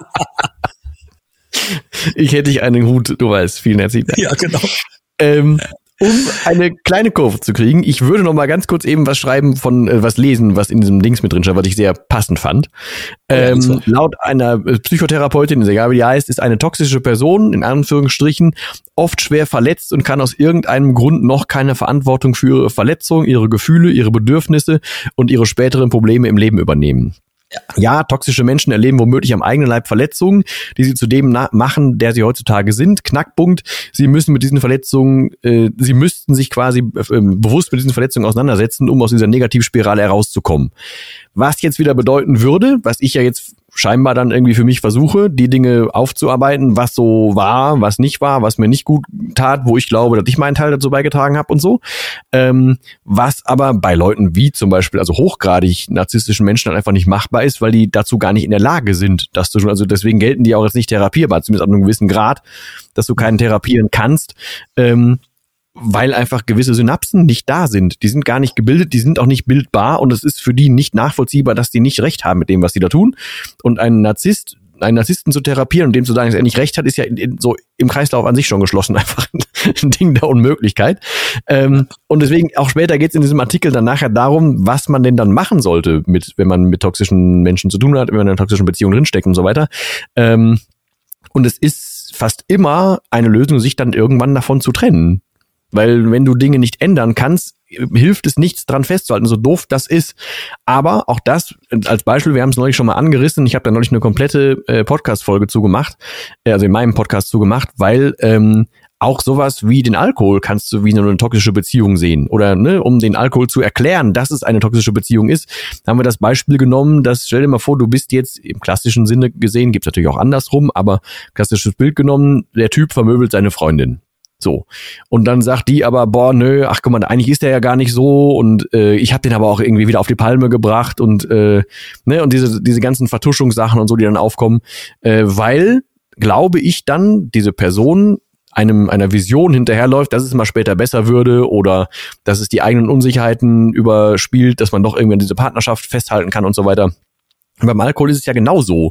Ich hätte dich einen Hut, du weißt, vielen herzlichen Dank. Ja, genau. Ähm, um eine kleine Kurve zu kriegen, ich würde noch mal ganz kurz eben was schreiben von, äh, was lesen, was in diesem Dings mit drin steht, was ich sehr passend fand. Ähm, ja, laut einer Psychotherapeutin, egal wie die heißt, ist eine toxische Person, in Anführungsstrichen, oft schwer verletzt und kann aus irgendeinem Grund noch keine Verantwortung für ihre Verletzung, ihre Gefühle, ihre Bedürfnisse und ihre späteren Probleme im Leben übernehmen. Ja. ja, toxische Menschen erleben womöglich am eigenen Leib Verletzungen, die sie zu dem na- machen, der sie heutzutage sind. Knackpunkt, sie müssen mit diesen Verletzungen, äh, sie müssten sich quasi äh, bewusst mit diesen Verletzungen auseinandersetzen, um aus dieser Negativspirale herauszukommen. Was jetzt wieder bedeuten würde, was ich ja jetzt scheinbar dann irgendwie für mich versuche, die Dinge aufzuarbeiten, was so war, was nicht war, was mir nicht gut tat, wo ich glaube, dass ich meinen Teil dazu beigetragen habe und so. Ähm, was aber bei Leuten wie zum Beispiel, also hochgradig narzisstischen Menschen dann einfach nicht machbar ist, weil die dazu gar nicht in der Lage sind, das zu tun. Also deswegen gelten die auch jetzt nicht therapierbar, zumindest ab einem gewissen Grad, dass du keinen therapieren kannst. Ähm, weil einfach gewisse Synapsen nicht da sind. Die sind gar nicht gebildet, die sind auch nicht bildbar und es ist für die nicht nachvollziehbar, dass die nicht recht haben mit dem, was sie da tun. Und ein Narzisst, einen Narzissten zu therapieren und dem zu sagen, dass er nicht recht hat, ist ja in, in, so im Kreislauf an sich schon geschlossen, einfach ein Ding der Unmöglichkeit. Ähm, und deswegen auch später geht es in diesem Artikel dann nachher darum, was man denn dann machen sollte, mit, wenn man mit toxischen Menschen zu tun hat, wenn man in einer toxischen Beziehung drinsteckt und so weiter. Ähm, und es ist fast immer eine Lösung, sich dann irgendwann davon zu trennen. Weil wenn du Dinge nicht ändern kannst, hilft es nichts dran festzuhalten, so doof das ist. Aber auch das als Beispiel, wir haben es neulich schon mal angerissen, ich habe da neulich eine komplette äh, Podcast-Folge zugemacht, äh, also in meinem Podcast zugemacht, weil ähm, auch sowas wie den Alkohol kannst du wie so eine toxische Beziehung sehen. Oder ne, um den Alkohol zu erklären, dass es eine toxische Beziehung ist, haben wir das Beispiel genommen, dass, stell dir mal vor, du bist jetzt im klassischen Sinne gesehen, gibt's natürlich auch andersrum, aber klassisches Bild genommen, der Typ vermöbelt seine Freundin. So. Und dann sagt die aber, boah, nö, ach guck mal, eigentlich ist der ja gar nicht so und äh, ich habe den aber auch irgendwie wieder auf die Palme gebracht und äh, ne und diese diese ganzen Vertuschungssachen und so, die dann aufkommen, äh, weil, glaube ich, dann diese Person einem einer Vision hinterherläuft, dass es mal später besser würde oder dass es die eigenen Unsicherheiten überspielt, dass man doch irgendwie an diese Partnerschaft festhalten kann und so weiter. Und beim Alkohol ist es ja genauso.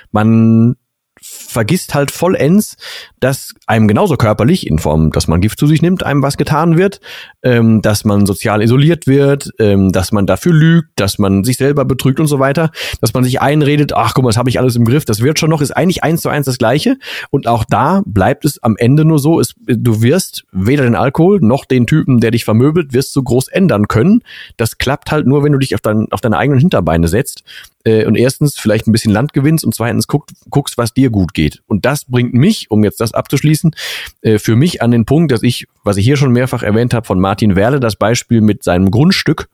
Man vergisst halt vollends, dass einem genauso körperlich, in Form, dass man Gift zu sich nimmt, einem was getan wird, ähm, dass man sozial isoliert wird, ähm, dass man dafür lügt, dass man sich selber betrügt und so weiter, dass man sich einredet, ach guck mal, das habe ich alles im Griff, das wird schon noch, ist eigentlich eins zu eins das Gleiche. Und auch da bleibt es am Ende nur so, es, du wirst weder den Alkohol noch den Typen, der dich vermöbelt, wirst du groß ändern können. Das klappt halt nur, wenn du dich auf, dein, auf deine eigenen Hinterbeine setzt äh, und erstens vielleicht ein bisschen Land gewinnst und zweitens guck, guckst, was dir gut geht. Und das bringt mich, um jetzt das abzuschließen, äh, für mich an den Punkt, dass ich, was ich hier schon mehrfach erwähnt habe, von Martin Werle, das Beispiel mit seinem Grundstück,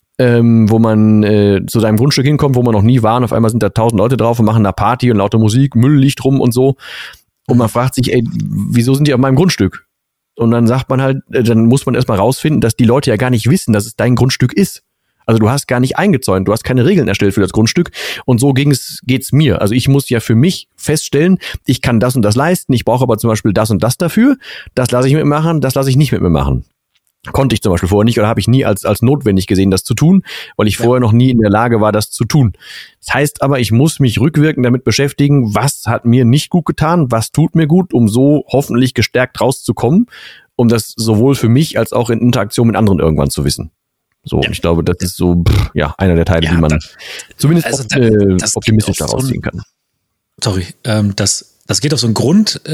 ähm, wo man äh, zu seinem Grundstück hinkommt, wo man noch nie war und auf einmal sind da tausend Leute drauf und machen da Party und laute Musik, Müll liegt rum und so. Und man fragt sich, ey, wieso sind die auf meinem Grundstück? Und dann sagt man halt, äh, dann muss man erstmal rausfinden, dass die Leute ja gar nicht wissen, dass es dein Grundstück ist. Also du hast gar nicht eingezäunt, du hast keine Regeln erstellt für das Grundstück und so ging's, geht's mir. Also ich muss ja für mich feststellen, ich kann das und das leisten, ich brauche aber zum Beispiel das und das dafür, das lasse ich mit mir machen, das lasse ich nicht mit mir machen. Konnte ich zum Beispiel vorher nicht oder habe ich nie als als notwendig gesehen, das zu tun, weil ich ja. vorher noch nie in der Lage war, das zu tun. Das heißt aber, ich muss mich rückwirkend damit beschäftigen, was hat mir nicht gut getan, was tut mir gut, um so hoffentlich gestärkt rauszukommen, um das sowohl für mich als auch in Interaktion mit anderen irgendwann zu wissen. So, ja. Ich glaube, das ist so, pff, ja, einer der Teile, ja, die man das, zumindest also, opt, äh, optimistisch daraus ziehen kann. sorry, ähm, das, das geht auf so ein Grundproblem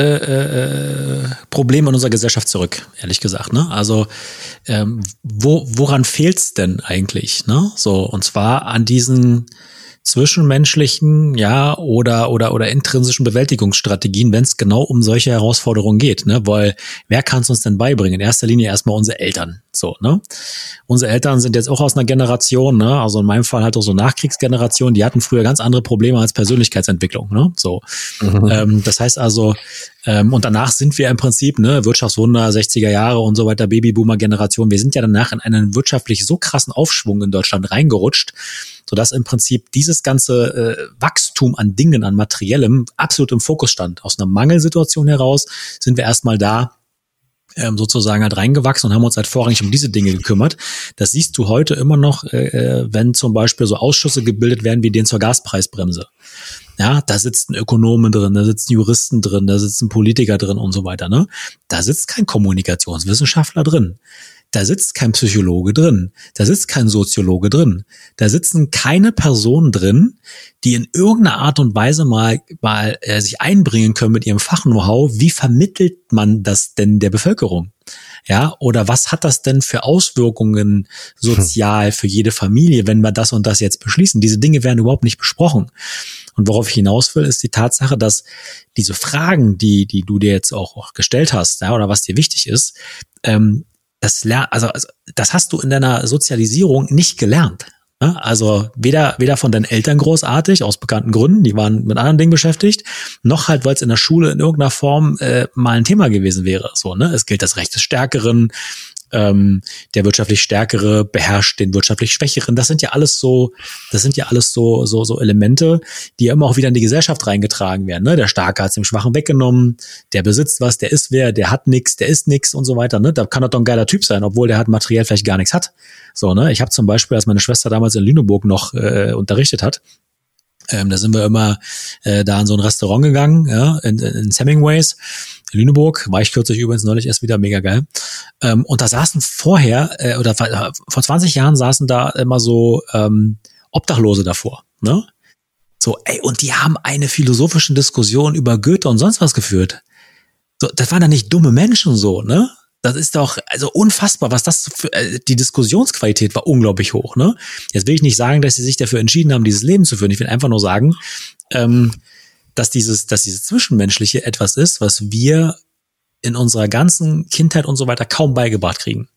äh, äh, Problem in unserer Gesellschaft zurück, ehrlich gesagt. Ne? Also ähm, wo, woran fehlt's denn eigentlich? Ne? So, und zwar an diesen zwischenmenschlichen, ja, oder oder oder intrinsischen Bewältigungsstrategien, wenn es genau um solche Herausforderungen geht, ne? Weil wer kann es uns denn beibringen? In erster Linie erstmal unsere Eltern, so, ne? Unsere Eltern sind jetzt auch aus einer Generation, ne? Also in meinem Fall halt auch so Nachkriegsgeneration, die hatten früher ganz andere Probleme als Persönlichkeitsentwicklung, ne? So, mhm. ähm, das heißt also, ähm, und danach sind wir im Prinzip, ne, Wirtschaftswunder, sechziger Jahre und so weiter, Babyboomer-Generation, wir sind ja danach in einen wirtschaftlich so krassen Aufschwung in Deutschland reingerutscht, sodass im Prinzip dieses ganze äh, Wachstum an Dingen, an Materiellem absolut im Fokus stand. Aus einer Mangelsituation heraus sind wir erstmal da ähm, sozusagen halt reingewachsen und haben uns halt vorrangig um diese Dinge gekümmert. Das siehst du heute immer noch, äh, wenn zum Beispiel so Ausschüsse gebildet werden wie den zur Gaspreisbremse. Ja, da sitzen Ökonomen drin, da sitzen Juristen drin, da sitzen Politiker drin und so weiter, ne? Da sitzt kein Kommunikationswissenschaftler drin. Da sitzt kein Psychologe drin, da sitzt kein Soziologe drin, da sitzen keine Personen drin, die in irgendeiner Art und Weise mal, mal äh, sich einbringen können mit ihrem Fach-Know-how. Wie vermittelt man das denn der Bevölkerung? Ja, oder was hat das denn für Auswirkungen sozial für jede Familie, wenn wir das und das jetzt beschließen? Diese Dinge werden überhaupt nicht besprochen. Und worauf ich hinaus will, ist die Tatsache, dass diese Fragen, die die du dir jetzt auch, auch gestellt hast, ja, oder was dir wichtig ist, ähm, das lern, also, also das hast du in deiner Sozialisierung nicht gelernt. Ne? Also weder weder von deinen Eltern großartig, aus bekannten Gründen, die waren mit anderen Dingen beschäftigt, noch halt, weil es in der Schule in irgendeiner Form äh, mal ein Thema gewesen wäre. So, ne? Es gilt das Recht des Stärkeren, ähm, der wirtschaftlich Stärkere beherrscht den wirtschaftlich Schwächeren. Das sind ja alles so, das sind ja alles so so so Elemente, die ja immer auch wieder in die Gesellschaft reingetragen werden. Ne? Der Starke hat es dem Schwachen weggenommen, der besitzt was, der ist wer, der hat nix, der ist nix und so weiter. Ne? Da kann doch doch ein geiler Typ sein, obwohl der halt materiell vielleicht gar nichts hat. So, ne? Ich habe zum Beispiel, als meine Schwester damals in Lüneburg noch äh, unterrichtet hat, Ähm, da sind wir immer äh, da in so ein Restaurant gegangen, ja, in, in Hemingways, in Lüneburg, war ich kürzlich übrigens neulich erst wieder, mega geil. Ähm, und da saßen vorher, äh, oder äh, vor zwanzig Jahren saßen da immer so ähm, Obdachlose davor, ne? So, ey, und die haben eine philosophische Diskussion über Goethe und sonst was geführt. So, das waren da nicht dumme Menschen so, ne? Das ist doch also unfassbar, was das für, äh, die Diskussionsqualität war unglaublich hoch, ne? Jetzt will ich nicht sagen, dass sie sich dafür entschieden haben, dieses Leben zu führen. Ich will einfach nur sagen, ähm, dass dieses, dass dieses Zwischenmenschliche etwas ist, was wir in unserer ganzen Kindheit und so weiter kaum beigebracht kriegen.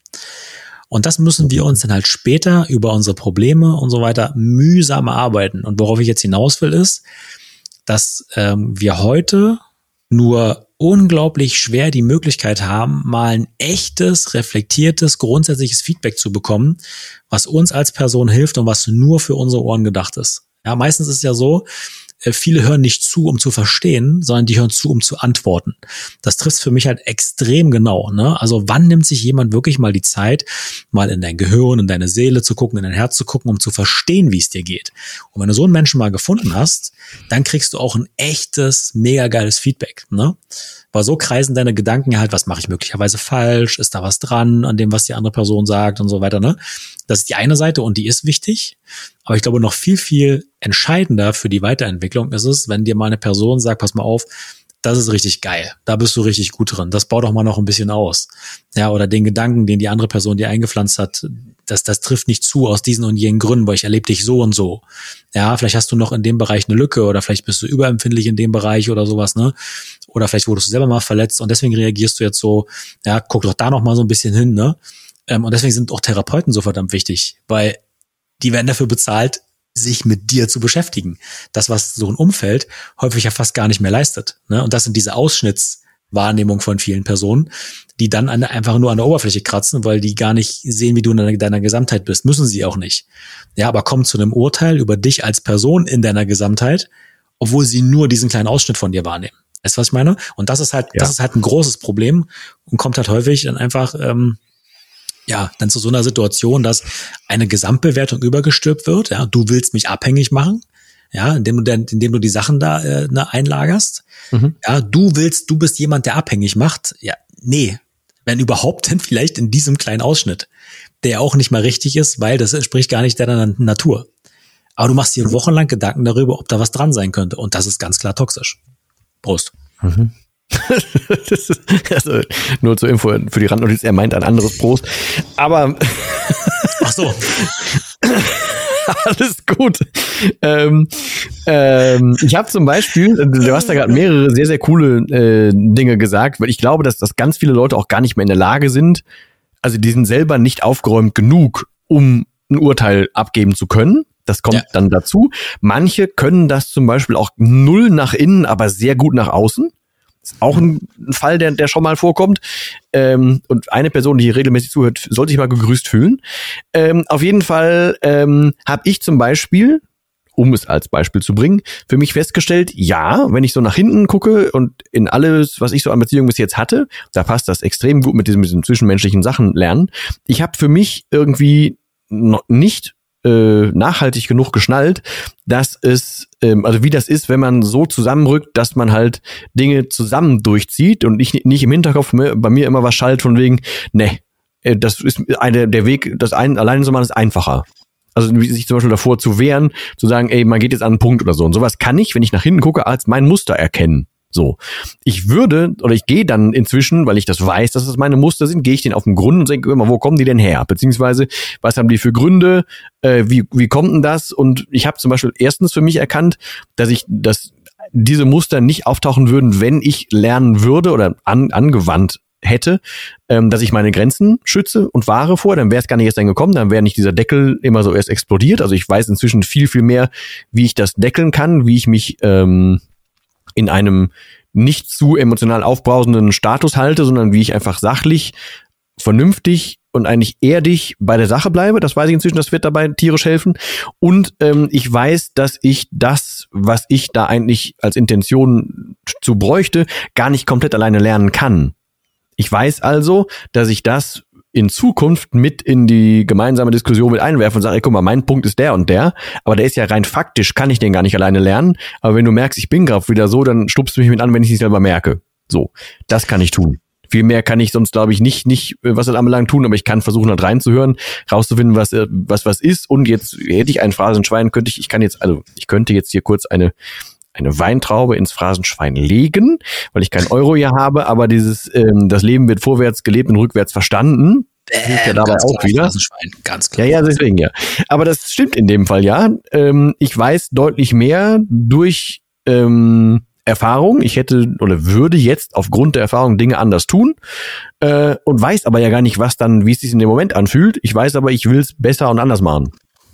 Und das müssen wir uns dann halt später über unsere Probleme und so weiter mühsam erarbeiten. Und worauf ich jetzt hinaus will, ist, dass ähm, wir heute nur unglaublich schwer die Möglichkeit haben, mal ein echtes, reflektiertes, grundsätzliches Feedback zu bekommen, was uns als Person hilft und was nur für unsere Ohren gedacht ist. Ja, meistens ist es ja so, viele hören nicht zu, um zu verstehen, sondern die hören zu, um zu antworten. Das trifft für mich halt extrem genau, ne? Also wann nimmt sich jemand wirklich mal die Zeit, mal in dein Gehirn, in deine Seele zu gucken, in dein Herz zu gucken, um zu verstehen, wie es dir geht? Und wenn du so einen Menschen mal gefunden hast, dann kriegst du auch ein echtes, mega geiles Feedback, ne? Weil so kreisen deine Gedanken halt, was mache ich möglicherweise falsch? Ist da was dran an dem, was die andere Person sagt und so weiter, ne? Das ist die eine Seite und die ist wichtig. Aber ich glaube, noch viel, viel entscheidender für die Weiterentwicklung ist es, wenn dir mal eine Person sagt, pass mal auf, das ist richtig geil, da bist du richtig gut drin, das baut doch mal noch ein bisschen aus. Ja, oder den Gedanken, den die andere Person dir eingepflanzt hat, das, das trifft nicht zu aus diesen und jenen Gründen, weil ich erlebe dich so und so. Ja, vielleicht hast du noch in dem Bereich eine Lücke oder vielleicht bist du überempfindlich in dem Bereich oder sowas, ne? Oder vielleicht wurdest du selber mal verletzt und deswegen reagierst du jetzt so, ja, guck doch da noch mal so ein bisschen hin, ne? Und deswegen sind auch Therapeuten so verdammt wichtig, weil die werden dafür bezahlt, sich mit dir zu beschäftigen. Das, was so ein Umfeld häufig ja fast gar nicht mehr leistet, ne? Und das sind diese Ausschnittswahrnehmungen von vielen Personen, die dann an, einfach nur an der Oberfläche kratzen, weil die gar nicht sehen, wie du in deiner, deiner Gesamtheit bist. Müssen sie auch nicht. Ja, aber kommen zu einem Urteil über dich als Person in deiner Gesamtheit, obwohl sie nur diesen kleinen Ausschnitt von dir wahrnehmen. Weißt du, was ich meine? Und das ist halt, ja. das ist halt ein großes Problem und kommt halt häufig dann einfach, ähm, ja, dann zu so einer Situation, dass eine Gesamtbewertung übergestülpt wird. Ja, du willst mich abhängig machen, ja, indem du, indem du die Sachen da äh, ne, einlagerst. Mhm. Ja, du willst, du bist jemand, der abhängig macht. Ja, nee, wenn überhaupt, denn vielleicht in diesem kleinen Ausschnitt, der auch nicht mal richtig ist, weil das entspricht gar nicht deiner Natur. aber du machst dir wochenlang Gedanken darüber, ob da was dran sein könnte. Und das ist ganz klar toxisch. Prost. Mhm. Das ist, also, nur zur Info für die Randnotiz, er meint ein anderes Prost. Aber ach so. Alles gut. Ähm, ähm, ich habe zum Beispiel, du hast da gerade mehrere sehr, sehr coole äh, Dinge gesagt, weil ich glaube, dass, dass ganz viele Leute auch gar nicht mehr in der Lage sind, also die sind selber nicht aufgeräumt genug, um ein Urteil abgeben zu können. Das kommt ja dann dazu. Manche können das zum Beispiel auch null nach innen, aber sehr gut nach außen. Ist auch ein Fall, der, der schon mal vorkommt. Ähm, und eine Person, die hier regelmäßig zuhört, sollte sich mal gegrüßt fühlen. Ähm, auf jeden Fall ähm, habe ich zum Beispiel, um es als Beispiel zu bringen, für mich festgestellt, ja, wenn ich so nach hinten gucke und in alles, was ich so an Beziehungen bis jetzt hatte, da passt das extrem gut mit diesen, mit diesen zwischenmenschlichen Sachen lernen. Ich habe für mich irgendwie noch nicht äh, nachhaltig genug geschnallt, dass es, ähm, also wie das ist, wenn man so zusammenrückt, dass man halt Dinge zusammen durchzieht und nicht, nicht im Hinterkopf bei mir immer was schallt von wegen, ne, das ist eine, der Weg, das ein, alleine so machen ist einfacher. Also sich zum Beispiel davor zu wehren, zu sagen, ey, man geht jetzt an einen Punkt oder so. Und sowas kann ich, wenn ich nach hinten gucke, als mein Muster erkennen. So. Ich würde, oder ich gehe dann inzwischen, weil ich das weiß, dass das meine Muster sind, gehe ich denen auf den Grund und denke immer, wo kommen die denn her? Beziehungsweise, was haben die für Gründe? Äh, wie, wie kommt denn das? Und ich habe zum Beispiel erstens für mich erkannt, dass ich, dass diese Muster nicht auftauchen würden, wenn ich lernen würde oder an, angewandt hätte, ähm, dass ich meine Grenzen schütze und wahre vor, dann wäre es gar nicht erst dann gekommen, dann wäre nicht dieser Deckel immer so erst explodiert. Also ich weiß inzwischen viel, viel mehr, wie ich das deckeln kann, wie ich mich ähm, in einem nicht zu emotional aufbrausenden Status halte, sondern wie ich einfach sachlich, vernünftig und eigentlich erdig bei der Sache bleibe. Das weiß ich inzwischen, das wird dabei tierisch helfen. Und ähm, ich weiß, dass ich das, was ich da eigentlich als Intention zu bräuchte, gar nicht komplett alleine lernen kann. Ich weiß also, dass ich das in Zukunft mit in die gemeinsame Diskussion mit einwerfen und sage, ey, guck mal, mein Punkt ist der und der, aber der ist ja rein faktisch, kann ich den gar nicht alleine lernen, aber wenn du merkst, ich bin gerade wieder so, dann stupst du mich mit an, wenn ich es selber merke. So, das kann ich tun. Viel mehr kann ich sonst, glaube ich, nicht, nicht, was das anbelangt, tun, aber ich kann versuchen, halt reinzuhören, rauszufinden, was, was, was ist. Und jetzt hätte ich ein Phrasenschwein, könnte ich, ich kann jetzt, also ich könnte jetzt hier kurz eine eine Weintraube ins Phrasenschwein legen, weil ich keinen Euro hier habe, aber dieses, ähm, das Leben wird vorwärts gelebt und rückwärts verstanden. Äh, ja dabei ganz auch klar, wieder. Phrasenschwein, ganz klar. Ja, ja, deswegen ja. Aber das stimmt in dem Fall ja. Ähm, ich weiß deutlich mehr durch ähm, Erfahrung. Ich hätte oder würde jetzt aufgrund der Erfahrung Dinge anders tun äh, und weiß aber ja gar nicht, was dann, wie es sich in dem Moment anfühlt. Ich weiß aber, ich will es besser und anders machen.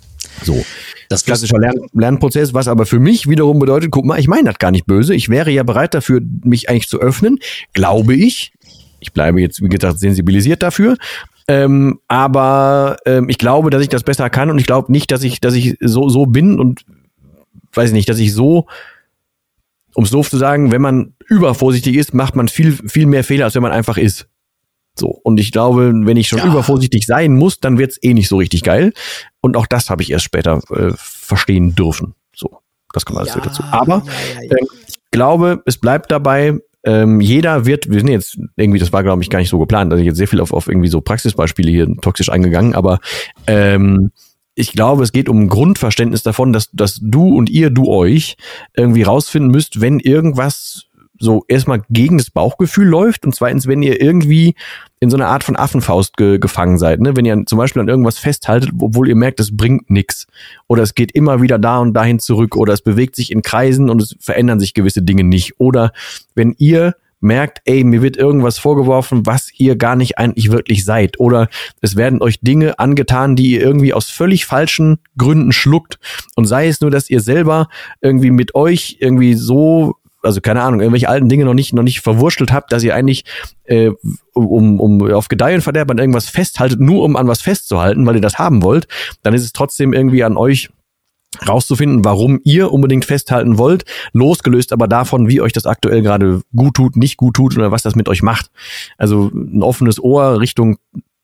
So. Das klassischer Lern- Lernprozess, was aber für mich wiederum bedeutet, guck mal, ich meine das gar nicht böse. Ich wäre ja bereit dafür, mich eigentlich zu öffnen, glaube ich. Ich bleibe jetzt, wie gesagt, sensibilisiert dafür. Ähm, aber ähm, ich glaube, dass ich das besser kann und ich glaube nicht, dass ich, dass ich so, so bin und weiß nicht, dass ich so, um es doof zu sagen, wenn man übervorsichtig ist, macht man viel, viel mehr Fehler, als wenn man einfach ist. So, und ich glaube, wenn ich schon ja. übervorsichtig sein muss, dann wird's eh nicht so richtig geil. Und auch das habe ich erst später äh, verstehen dürfen. So, das kommt alles ja, dazu. Aber ja, ja, ja. Äh, ich glaube, es bleibt dabei, ähm, jeder wird, wir sind jetzt irgendwie, das war glaube ich gar nicht so geplant, also ich jetzt sehr viel auf, auf irgendwie so Praxisbeispiele hier toxisch eingegangen, aber ähm, ich glaube, es geht um ein Grundverständnis davon, dass, dass du und ihr, du euch irgendwie rausfinden müsst, wenn irgendwas so erstmal gegen das Bauchgefühl läuft und zweitens, wenn ihr irgendwie in so einer Art von Affenfaust ge- gefangen seid, ne? Wenn ihr zum Beispiel an irgendwas festhaltet, obwohl ihr merkt, es bringt nichts oder es geht immer wieder da und dahin zurück oder es bewegt sich in Kreisen und es verändern sich gewisse Dinge nicht oder wenn ihr merkt, ey, mir wird irgendwas vorgeworfen, was ihr gar nicht eigentlich wirklich seid oder es werden euch Dinge angetan, die ihr irgendwie aus völlig falschen Gründen schluckt und sei es nur, dass ihr selber irgendwie mit euch irgendwie so, also keine Ahnung, irgendwelche alten Dinge noch nicht noch nicht verwurschtelt habt, dass ihr eigentlich äh, um um auf Gedeih und Verderb an irgendwas festhaltet, nur um an was festzuhalten, weil ihr das haben wollt, dann ist es trotzdem irgendwie an euch rauszufinden, warum ihr unbedingt festhalten wollt, losgelöst aber davon, wie euch das aktuell gerade gut tut, nicht gut tut oder was das mit euch macht. Also ein offenes Ohr Richtung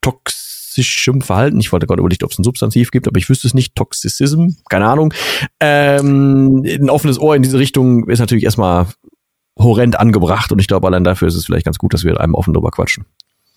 toxischem Verhalten. Ich wollte gerade überlegen, ob es ein Substantiv gibt, aber ich wüsste es nicht. Toxizism, keine Ahnung. Ähm, ein offenes Ohr in diese Richtung ist natürlich erstmal horrend angebracht und ich glaube, allein dafür ist es vielleicht ganz gut, dass wir einem offen drüber quatschen.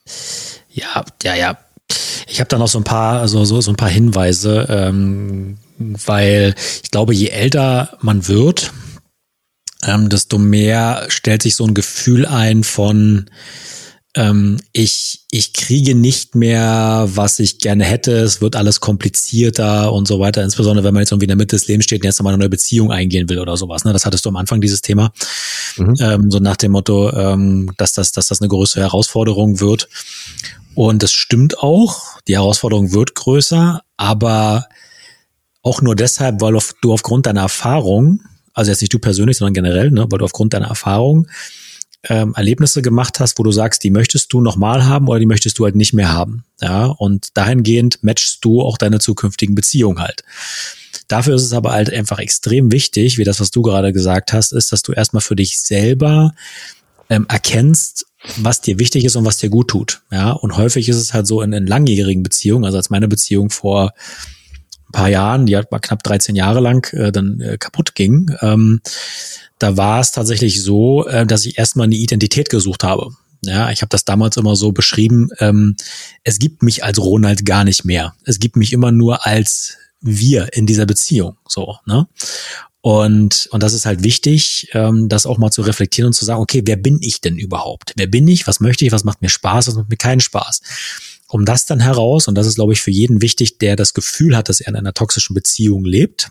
Ja, ja, ja. Ich habe da noch so ein paar, also so, so ein paar Hinweise. Ähm, weil ich glaube, je älter man wird, ähm, desto mehr stellt sich so ein Gefühl ein von ähm, ich ich kriege nicht mehr, was ich gerne hätte, es wird alles komplizierter und so weiter, insbesondere wenn man jetzt irgendwie in der Mitte des Lebens steht und jetzt nochmal eine neue Beziehung eingehen will oder sowas, ne? Das hattest du am Anfang, dieses Thema, mhm. ähm, so nach dem Motto, ähm, dass das dass das eine größere Herausforderung wird. Und das stimmt auch, die Herausforderung wird größer, aber auch nur deshalb, weil du aufgrund deiner Erfahrung, also jetzt nicht du persönlich, sondern generell, ne, weil du aufgrund deiner Erfahrung ähm, Erlebnisse gemacht hast, wo du sagst, die möchtest du nochmal haben oder die möchtest du halt nicht mehr haben. Ja, und dahingehend matchst du auch deine zukünftigen Beziehungen halt. Dafür ist es aber halt einfach extrem wichtig, wie das, was du gerade gesagt hast, ist, dass du erstmal für dich selber ähm, erkennst, was dir wichtig ist und was dir gut tut. Ja, und häufig ist es halt so in, in langjährigen Beziehungen, also als meine Beziehung vor ein paar Jahren, die halt mal knapp dreizehn Jahre lang äh, dann äh, kaputt ging, ähm, da war es tatsächlich so, äh, dass ich erstmal eine Identität gesucht habe. Ja, ich habe das damals immer so beschrieben, ähm, es gibt mich als Ronald gar nicht mehr. Es gibt mich immer nur als wir in dieser Beziehung, so, ne? Und, und das ist halt wichtig, ähm, das auch mal zu reflektieren und zu sagen, okay, wer bin ich denn überhaupt? Wer bin ich? Was möchte ich? Was macht mir Spaß? Was macht mir keinen Spaß? Um das dann heraus, und das ist, glaube ich, für jeden wichtig, der das Gefühl hat, dass er in einer toxischen Beziehung lebt,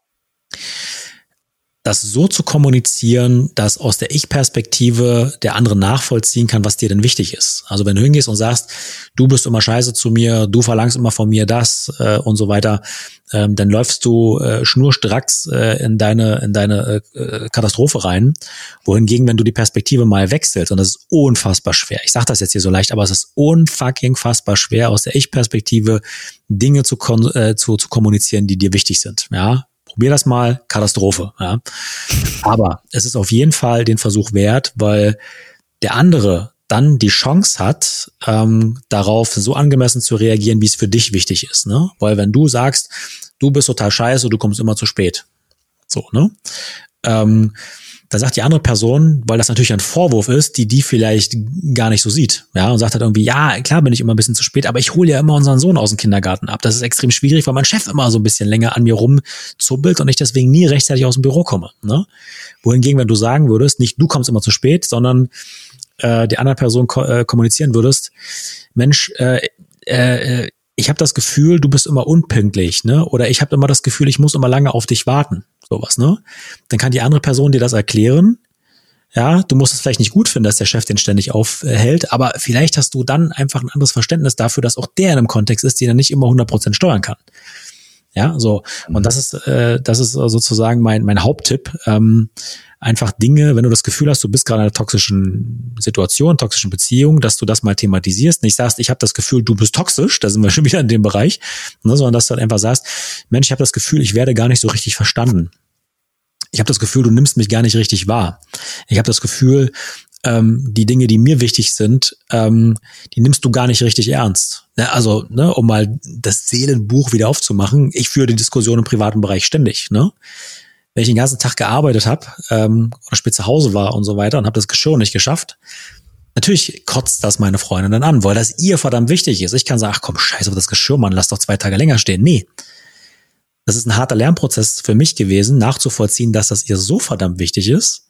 das so zu kommunizieren, dass aus der Ich-Perspektive der andere nachvollziehen kann, was dir denn wichtig ist. Also wenn du hingehst und sagst, du bist immer scheiße zu mir, du verlangst immer von mir das äh, und so weiter, ähm, dann läufst du äh, schnurstracks äh, in deine in deine äh, Katastrophe rein. Wohingegen, wenn du die Perspektive mal wechselst, und das ist unfassbar schwer, ich sage das jetzt hier so leicht, aber es ist unfucking fassbar schwer, aus der Ich-Perspektive Dinge zu, kon- äh, zu, zu kommunizieren, die dir wichtig sind, ja. Probier das mal, Katastrophe. Ja. Aber es ist auf jeden Fall den Versuch wert, weil der andere dann die Chance hat, ähm, darauf so angemessen zu reagieren, wie es für dich wichtig ist. Ne? Weil wenn du sagst, du bist total scheiße, du kommst immer zu spät. So, ne? Ähm, da sagt die andere Person, weil das natürlich ein Vorwurf ist, die die vielleicht gar nicht so sieht, ja, und sagt halt irgendwie, ja, klar bin ich immer ein bisschen zu spät, aber ich hole ja immer unseren Sohn aus dem Kindergarten ab. Das ist extrem schwierig, weil mein Chef immer so ein bisschen länger an mir rumzuppelt und ich deswegen nie rechtzeitig aus dem Büro komme, ne? Wohingegen, wenn du sagen würdest, nicht du kommst immer zu spät, sondern äh, die andere Person ko- äh, kommunizieren würdest, Mensch, äh, äh, ich habe das Gefühl, du bist immer unpünktlich, ne? Oder ich habe immer das Gefühl, ich muss immer lange auf dich warten. Sowas, ne? Dann kann die andere Person dir das erklären. Ja, du musst es vielleicht nicht gut finden, dass der Chef den ständig aufhält, aber vielleicht hast du dann einfach ein anderes Verständnis dafür, dass auch der in einem Kontext ist, den er nicht immer hundert Prozent steuern kann. Ja, so. Und das ist, äh, das ist sozusagen mein, mein Haupttipp. Ähm, einfach Dinge, wenn du das Gefühl hast, du bist gerade in einer toxischen Situation, toxischen Beziehung, dass du das mal thematisierst. Nicht sagst, ich habe das Gefühl, du bist toxisch, da sind wir schon wieder in dem Bereich, ne, sondern dass du halt einfach sagst, Mensch, ich habe das Gefühl, ich werde gar nicht so richtig verstanden. Ich habe das Gefühl, du nimmst mich gar nicht richtig wahr. Ich habe das Gefühl, ähm, die Dinge, die mir wichtig sind, ähm, die nimmst du gar nicht richtig ernst. Ne, also, ne, um mal das Seelenbuch wieder aufzumachen, ich führe die Diskussion im privaten Bereich ständig, ne? Wenn ich den ganzen Tag gearbeitet habe ähm, oder spät zu Hause war und so weiter und habe das Geschirr nicht geschafft, natürlich kotzt das meine Freundin dann an, weil das ihr verdammt wichtig ist. Ich kann sagen, ach komm, scheiß auf das Geschirr, Mann, lass doch zwei Tage länger stehen. Nee, das ist ein harter Lernprozess für mich gewesen, nachzuvollziehen, dass das ihr so verdammt wichtig ist,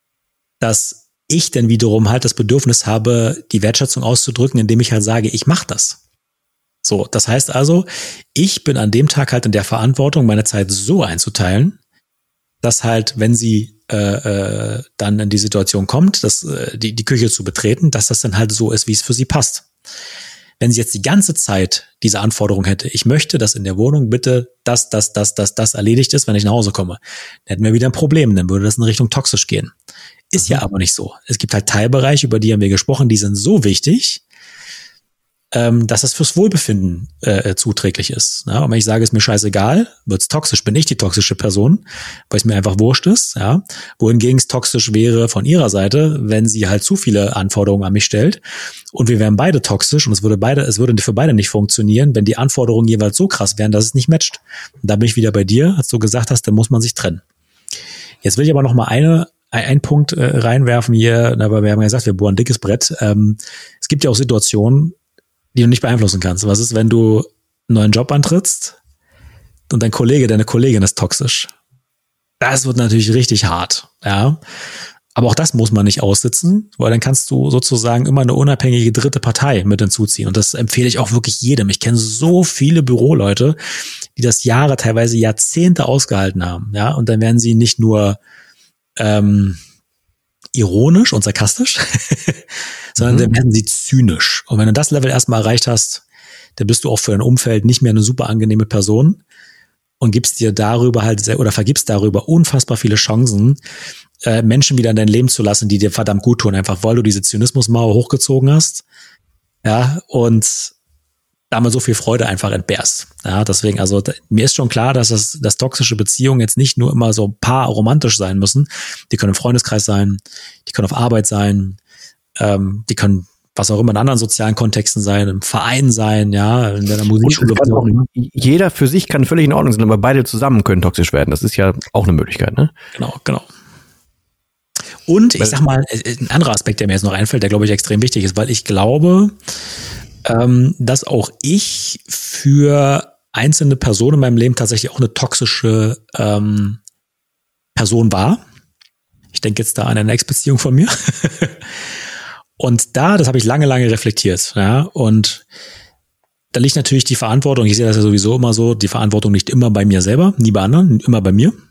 dass ich dann wiederum halt das Bedürfnis habe, die Wertschätzung auszudrücken, indem ich halt sage, ich mache das. So, das heißt also, ich bin an dem Tag halt in der Verantwortung, meine Zeit so einzuteilen, dass halt, wenn sie äh, äh, dann in die Situation kommt, dass, äh, die, die Küche zu betreten, dass das dann halt so ist, wie es für sie passt. Wenn sie jetzt die ganze Zeit diese Anforderung hätte, ich möchte, dass in der Wohnung bitte das, das, das, das, das erledigt ist, wenn ich nach Hause komme, dann hätten wir wieder ein Problem, dann würde das in Richtung toxisch gehen. Ist mhm. ja aber nicht so. Es gibt halt Teilbereiche, über die haben wir gesprochen, die sind so wichtig, ähm, dass das fürs Wohlbefinden äh, zuträglich ist. Ja, und wenn ich sage, ist mir scheißegal, wird's toxisch, bin ich die toxische Person, weil es mir einfach wurscht ist. Ja, wohingegen es toxisch wäre von ihrer Seite, wenn sie halt zu viele Anforderungen an mich stellt und wir wären beide toxisch und es würde beide, es würde für beide nicht funktionieren, wenn die Anforderungen jeweils so krass wären, dass es nicht matcht. Und da bin ich wieder bei dir, als du gesagt hast, dann muss man sich trennen. Jetzt will ich aber noch mal eine ein Punkt äh, reinwerfen hier, aber wir haben ja gesagt, wir bohren ein dickes Brett. Ähm, es gibt ja auch Situationen, die du nicht beeinflussen kannst. Was ist, wenn du einen neuen Job antrittst, und dein Kollege, deine Kollegin ist toxisch. Das wird natürlich richtig hart, ja. Aber auch das muss man nicht aussitzen, weil dann kannst du sozusagen immer eine unabhängige dritte Partei mit hinzuziehen. Und das empfehle ich auch wirklich jedem. Ich kenne so viele Büroleute, die das Jahre, teilweise Jahrzehnte ausgehalten haben, ja. Und dann werden sie nicht nur ähm, ironisch und sarkastisch, sondern mhm. dann werden sie zynisch. Und wenn du das Level erstmal erreicht hast, dann bist du auch für dein Umfeld nicht mehr eine super angenehme Person und gibst dir darüber halt sehr, oder vergibst darüber unfassbar viele Chancen, äh, Menschen wieder in dein Leben zu lassen, die dir verdammt gut tun, einfach weil du diese Zynismusmauer hochgezogen hast, ja, und damit so viel Freude einfach entbehrst. Ja, deswegen, also da, mir ist schon klar, dass das, dass toxische Beziehungen jetzt nicht nur immer so paar romantisch sein müssen. Die können im Freundeskreis sein, die können auf Arbeit sein, ähm, die können was auch immer in anderen sozialen Kontexten sein, im Verein sein, ja, in deiner Musikschule. Auch, jeder für sich kann völlig in Ordnung sein, aber beide zusammen können toxisch werden. Das ist ja auch eine Möglichkeit, ne? Genau, genau. Und ich sag mal, ein anderer Aspekt, der mir jetzt noch einfällt, der glaube ich extrem wichtig ist, weil ich glaube, ähm, dass auch ich für einzelne Personen in meinem Leben tatsächlich auch eine toxische ähm, Person war. Ich denke jetzt da an eine Ex-Beziehung von mir. Und da, das habe ich lange, lange reflektiert, ja, und da liegt natürlich die Verantwortung, ich sehe das ja sowieso immer so, die Verantwortung liegt immer bei mir selber, nie bei anderen, immer bei mir.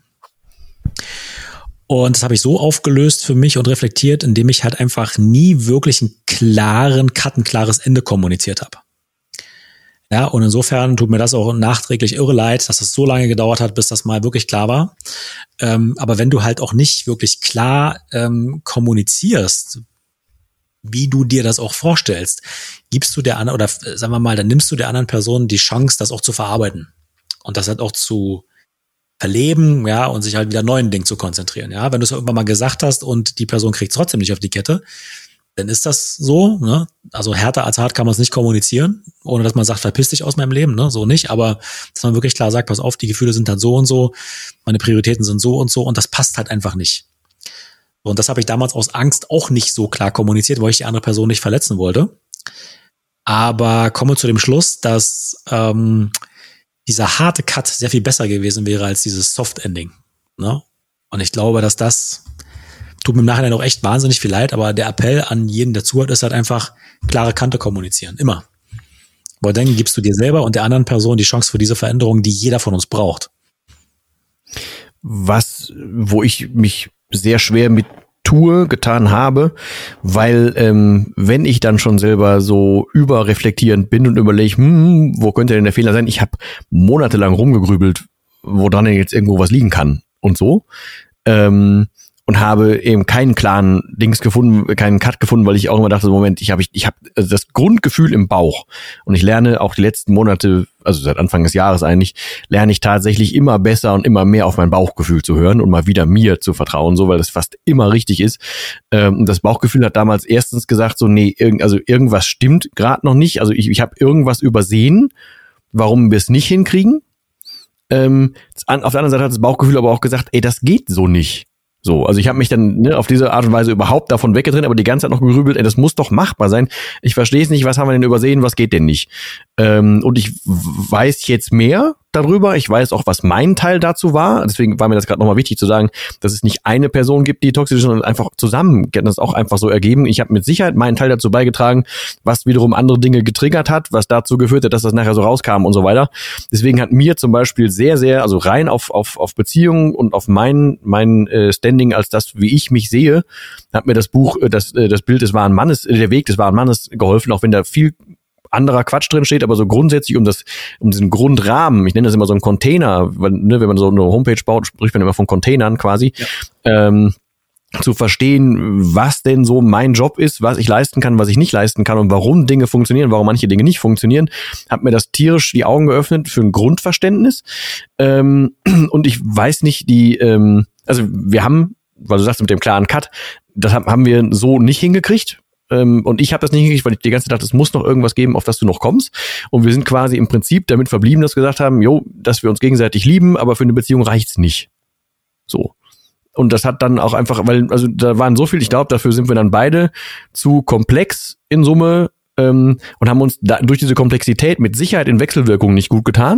Und das habe ich so aufgelöst für mich und reflektiert, indem ich halt einfach nie wirklich einen klaren Cut, ein klares Ende kommuniziert habe. Ja, und insofern tut mir das auch nachträglich irre leid, dass das so lange gedauert hat, bis das mal wirklich klar war. Ähm, aber wenn du halt auch nicht wirklich klar ähm, kommunizierst, wie du dir das auch vorstellst, gibst du der anderen, oder sagen wir mal, dann nimmst du der anderen Person die Chance, das auch zu verarbeiten und das halt auch zu verleben, ja, und sich halt wieder neuen Dingen zu konzentrieren, ja. Wenn du es irgendwann mal gesagt hast und die Person kriegt es trotzdem nicht auf die Kette, dann ist das so, ne? Also härter als hart kann man es nicht kommunizieren, ohne dass man sagt, verpiss dich aus meinem Leben, ne? So nicht, aber dass man wirklich klar sagt, pass auf, die Gefühle sind dann so und so, meine Prioritäten sind so und so und das passt halt einfach nicht. Und das habe ich damals aus Angst auch nicht so klar kommuniziert, weil ich die andere Person nicht verletzen wollte. Aber komme zu dem Schluss, dass ähm, dieser harte Cut sehr viel besser gewesen wäre als dieses Soft-Ending. Ne? Und ich glaube, dass das, tut mir im Nachhinein auch echt wahnsinnig viel leid, aber der Appell an jeden, der zuhört, ist halt einfach klare Kante kommunizieren. Immer. Weil dann gibst du dir selber und der anderen Person die Chance für diese Veränderung, die jeder von uns braucht. Was, wo ich mich sehr schwer mit tue, getan habe, weil ähm, wenn ich dann schon selber so überreflektierend bin und überlege, hm, wo könnte denn der Fehler sein? Ich habe monatelang rumgegrübelt, woran denn jetzt irgendwo was liegen kann und so. Ähm, und habe eben keinen klaren Dings gefunden, keinen Cut gefunden, weil ich auch immer dachte, Moment, ich habe ich, ich habe das Grundgefühl im Bauch und ich lerne auch die letzten Monate, also seit Anfang des Jahres eigentlich, lerne ich tatsächlich immer besser und immer mehr auf mein Bauchgefühl zu hören und mal wieder mir zu vertrauen, so, weil das fast immer richtig ist. Ähm, das Bauchgefühl hat damals erstens gesagt, so, nee, irgend, also irgendwas stimmt gerade noch nicht, also ich, ich habe irgendwas übersehen, warum wir es nicht hinkriegen. Ähm, auf der anderen Seite hat das Bauchgefühl aber auch gesagt, ey, das geht so nicht. So, also ich habe mich dann ne, auf diese Art und Weise überhaupt davon weggedreht, aber die ganze Zeit noch gegrübelt, ey, das muss doch machbar sein. Ich verstehe es nicht, was haben wir denn übersehen, was geht denn nicht? Ähm, und ich weiß jetzt mehr darüber. Ich weiß auch, was mein Teil dazu war. Deswegen war mir das gerade nochmal wichtig zu sagen, dass es nicht eine Person gibt, die toxisch ist, sondern einfach zusammen das auch einfach so ergeben. Ich habe mit Sicherheit meinen Teil dazu beigetragen, was wiederum andere Dinge getriggert hat, was dazu geführt hat, dass das nachher so rauskam und so weiter. Deswegen hat mir zum Beispiel sehr, sehr, also rein auf auf auf Beziehungen und auf mein mein äh, Standing als das, wie ich mich sehe, hat mir das Buch, äh, das äh, das Bild des wahren Mannes, äh, der Weg des wahren Mannes geholfen, auch wenn da viel anderer Quatsch drin steht, aber so grundsätzlich um das, um diesen Grundrahmen, ich nenne das immer so einen Container, weil, ne, wenn man so eine Homepage baut, spricht man immer von Containern quasi, ja. ähm, zu verstehen, was denn so mein Job ist, was ich leisten kann, was ich nicht leisten kann und warum Dinge funktionieren, warum manche Dinge nicht funktionieren, hat mir das tierisch die Augen geöffnet für ein Grundverständnis. Ähm, und ich weiß nicht, die, ähm, also wir haben, weil du sagst mit dem klaren Cut, das haben wir so nicht hingekriegt. Und ich habe das nicht hingekriegt, weil ich die ganze Zeit dachte, es muss noch irgendwas geben, auf das du noch kommst. Und wir sind quasi im Prinzip damit verblieben, dass wir gesagt haben, jo, dass wir uns gegenseitig lieben, aber für eine Beziehung reicht's nicht. So. Und das hat dann auch einfach, weil, also da waren so viel, ich glaube, dafür sind wir dann beide zu komplex in Summe ähm, und haben uns da, durch diese Komplexität mit Sicherheit in Wechselwirkungen nicht gut getan.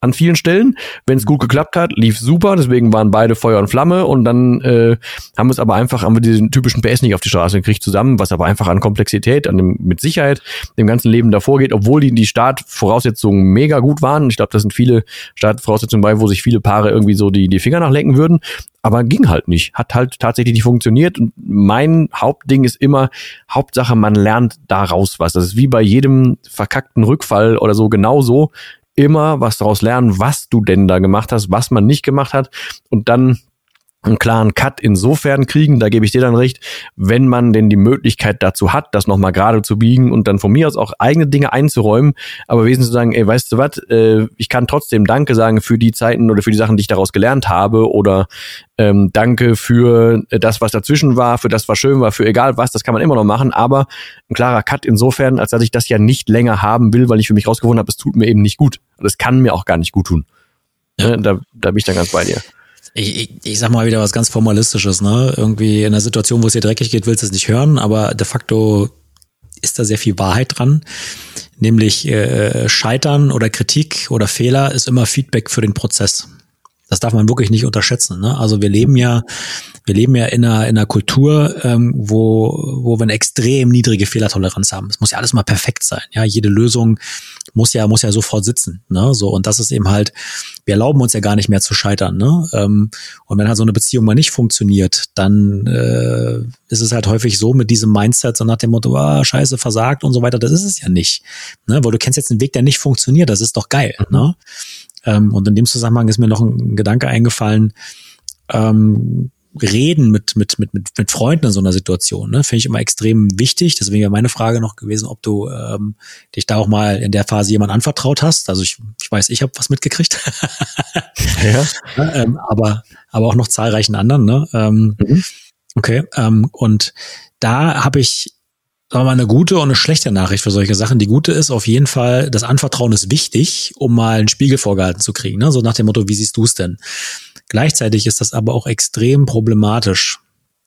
an vielen Stellen. Wenn es gut geklappt hat, lief super, deswegen waren beide Feuer und Flamme und dann äh, haben wir es aber einfach, haben wir diesen typischen P S nicht auf die Straße gekriegt zusammen, was aber einfach an Komplexität, an dem mit Sicherheit dem ganzen Leben davor geht, obwohl die, die Startvoraussetzungen mega gut waren. Ich glaube, da sind viele Startvoraussetzungen bei, wo sich viele Paare irgendwie so die, die Finger nachlecken würden. Aber ging halt nicht. Hat halt tatsächlich nicht funktioniert. Und mein Hauptding ist immer, Hauptsache, man lernt daraus was. Das ist wie bei jedem verkackten Rückfall oder so genauso. Immer was daraus lernen, was du denn da gemacht hast, was man nicht gemacht hat. Und dann einen klaren Cut insofern kriegen, da gebe ich dir dann recht, wenn man denn die Möglichkeit dazu hat, das nochmal gerade zu biegen und dann von mir aus auch eigene Dinge einzuräumen, aber wesentlich zu sagen, ey, weißt du was, äh, ich kann trotzdem Danke sagen für die Zeiten oder für die Sachen, die ich daraus gelernt habe oder ähm, Danke für das, was dazwischen war, für das, was schön war, für egal was, das kann man immer noch machen, aber ein klarer Cut insofern, als dass ich das ja nicht länger haben will, weil ich für mich rausgefunden habe, es tut mir eben nicht gut. Das kann mir auch gar nicht gut tun. Ja. Da, da bin ich dann ganz bei dir. Ich, ich, ich sag mal wieder was ganz Formalistisches, ne? Irgendwie in einer Situation, wo es dir dreckig geht, willst du es nicht hören, aber de facto ist da sehr viel Wahrheit dran. Nämlich äh, Scheitern oder Kritik oder Fehler ist immer Feedback für den Prozess. Das darf man wirklich nicht unterschätzen, ne? Also wir leben ja, wir leben ja in einer, in einer Kultur, ähm, wo, wo wir eine extrem niedrige Fehlertoleranz haben. Es muss ja alles mal perfekt sein, ja. Jede Lösung muss ja, muss ja sofort sitzen, ne? So. Und das ist eben halt, wir erlauben uns ja gar nicht mehr zu scheitern, ne? Ähm, und wenn halt so eine Beziehung mal nicht funktioniert, dann, äh, ist es halt häufig so mit diesem Mindset, so nach dem Motto, ah, scheiße, versagt und so weiter. Das ist es ja nicht, ne? Weil du kennst jetzt einen Weg, der nicht funktioniert. Das ist doch geil, mhm. ne? Und in dem Zusammenhang ist mir noch ein Gedanke eingefallen, ähm, reden mit, mit, mit, mit, mit Freunden in so einer Situation, ne, finde ich immer extrem wichtig. Deswegen wäre meine Frage noch gewesen, ob du ähm, dich da auch mal in der Phase jemand anvertraut hast. Also ich, ich weiß, ich habe was mitgekriegt. Ja. ähm, aber, aber auch noch zahlreichen anderen, ne? Ähm, mhm. Okay. Ähm, und da habe ich sagen wir mal, eine gute und eine schlechte Nachricht für solche Sachen. Die gute ist auf jeden Fall, das Anvertrauen ist wichtig, um mal einen Spiegel vorgehalten zu kriegen, ne? So nach dem Motto, wie siehst du es denn? Gleichzeitig ist das aber auch extrem problematisch,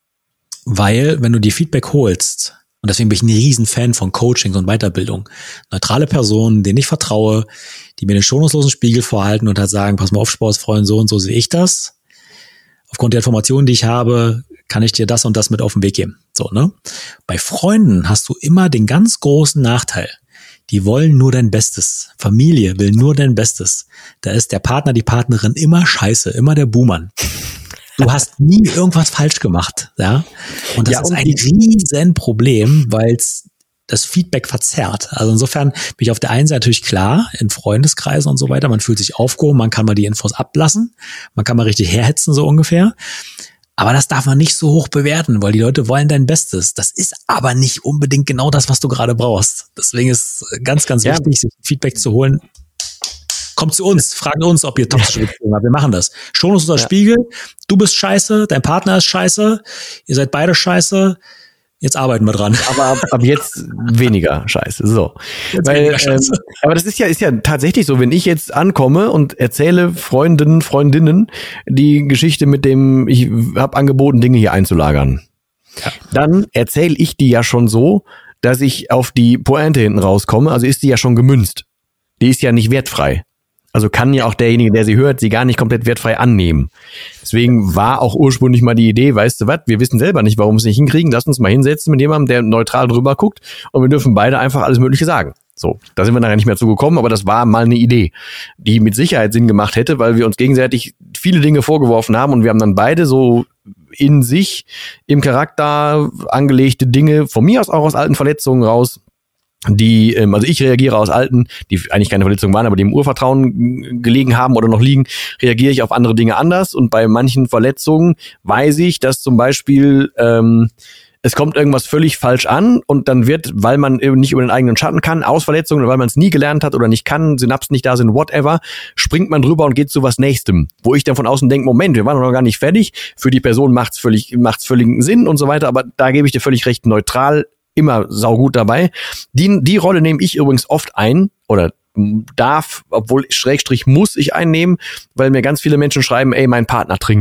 weil wenn du dir Feedback holst, und deswegen bin ich ein Riesenfan von Coachings und Weiterbildung, neutrale Personen, denen ich vertraue, die mir den schonungslosen Spiegel vorhalten und halt sagen, pass mal auf, Sportsfreund, so und so sehe ich das. Aufgrund der Informationen, die ich habe, kann ich dir das und das mit auf den Weg geben. So, ne? Bei Freunden hast du immer den ganz großen Nachteil. Die wollen nur dein Bestes. Familie will nur dein Bestes. Da ist der Partner, die Partnerin immer scheiße, immer der Buhmann. Du hast nie irgendwas falsch gemacht, ja? Und das ja, und ist ein Riesenproblem, weil es das Feedback verzerrt. Also insofern bin ich auf der einen Seite natürlich klar, in Freundeskreisen und so weiter, man fühlt sich aufgehoben, man kann mal die Infos ablassen, man kann mal richtig herhetzen, so ungefähr. Aber das darf man nicht so hoch bewerten, weil die Leute wollen dein Bestes. Das ist aber nicht unbedingt genau das, was du gerade brauchst. Deswegen ist ganz, ganz ja. wichtig, sich Feedback zu holen. Kommt zu uns, fragt uns, ob ihr toxische Beziehungen habt. Wir machen das. Schon uns unser ja. Spiegel. Du bist scheiße, dein Partner ist scheiße, ihr seid beide scheiße. Jetzt arbeiten wir dran. Aber ab, ab jetzt weniger Scheiße. So. Weil, weniger Scheiße. Ähm, aber das ist ja, ist ja tatsächlich so, wenn ich jetzt ankomme und erzähle Freundinnen, Freundinnen die Geschichte mit dem, ich habe angeboten, Dinge hier einzulagern. Ja. Dann erzähle ich die ja schon so, dass ich auf die Pointe hinten rauskomme. Also ist die ja schon gemünzt. Die ist ja nicht wertfrei. Also kann ja auch derjenige, der sie hört, sie gar nicht komplett wertfrei annehmen. Deswegen war auch ursprünglich mal die Idee, weißt du was, wir wissen selber nicht, warum wir es nicht hinkriegen, lass uns mal hinsetzen mit jemandem, der neutral drüber guckt und wir dürfen beide einfach alles Mögliche sagen. So, da sind wir nachher nicht mehr zugekommen, aber das war mal eine Idee, die mit Sicherheit Sinn gemacht hätte, weil wir uns gegenseitig viele Dinge vorgeworfen haben und wir haben dann beide so in sich, im Charakter angelegte Dinge, von mir aus auch aus alten Verletzungen raus, die, ähm, also ich reagiere aus alten, die eigentlich keine Verletzungen waren, aber die im Urvertrauen gelegen haben oder noch liegen, reagiere ich auf andere Dinge anders und bei manchen Verletzungen weiß ich, dass zum Beispiel ähm, es kommt irgendwas völlig falsch an und dann wird, weil man nicht über den eigenen Schatten kann, aus Verletzungen, weil man es nie gelernt hat oder nicht kann, Synapsen nicht da sind, whatever, springt man drüber und geht zu was Nächstem, wo ich dann von außen denke, Moment, wir waren noch gar nicht fertig, für die Person macht's völlig, macht's völligen Sinn und so weiter, aber da gebe ich dir völlig recht, neutral immer saugut dabei. Die, die Rolle nehme ich übrigens oft ein oder darf, obwohl Schrägstrich muss ich einnehmen, weil mir ganz viele Menschen schreiben, ey, mein Partner trinkt.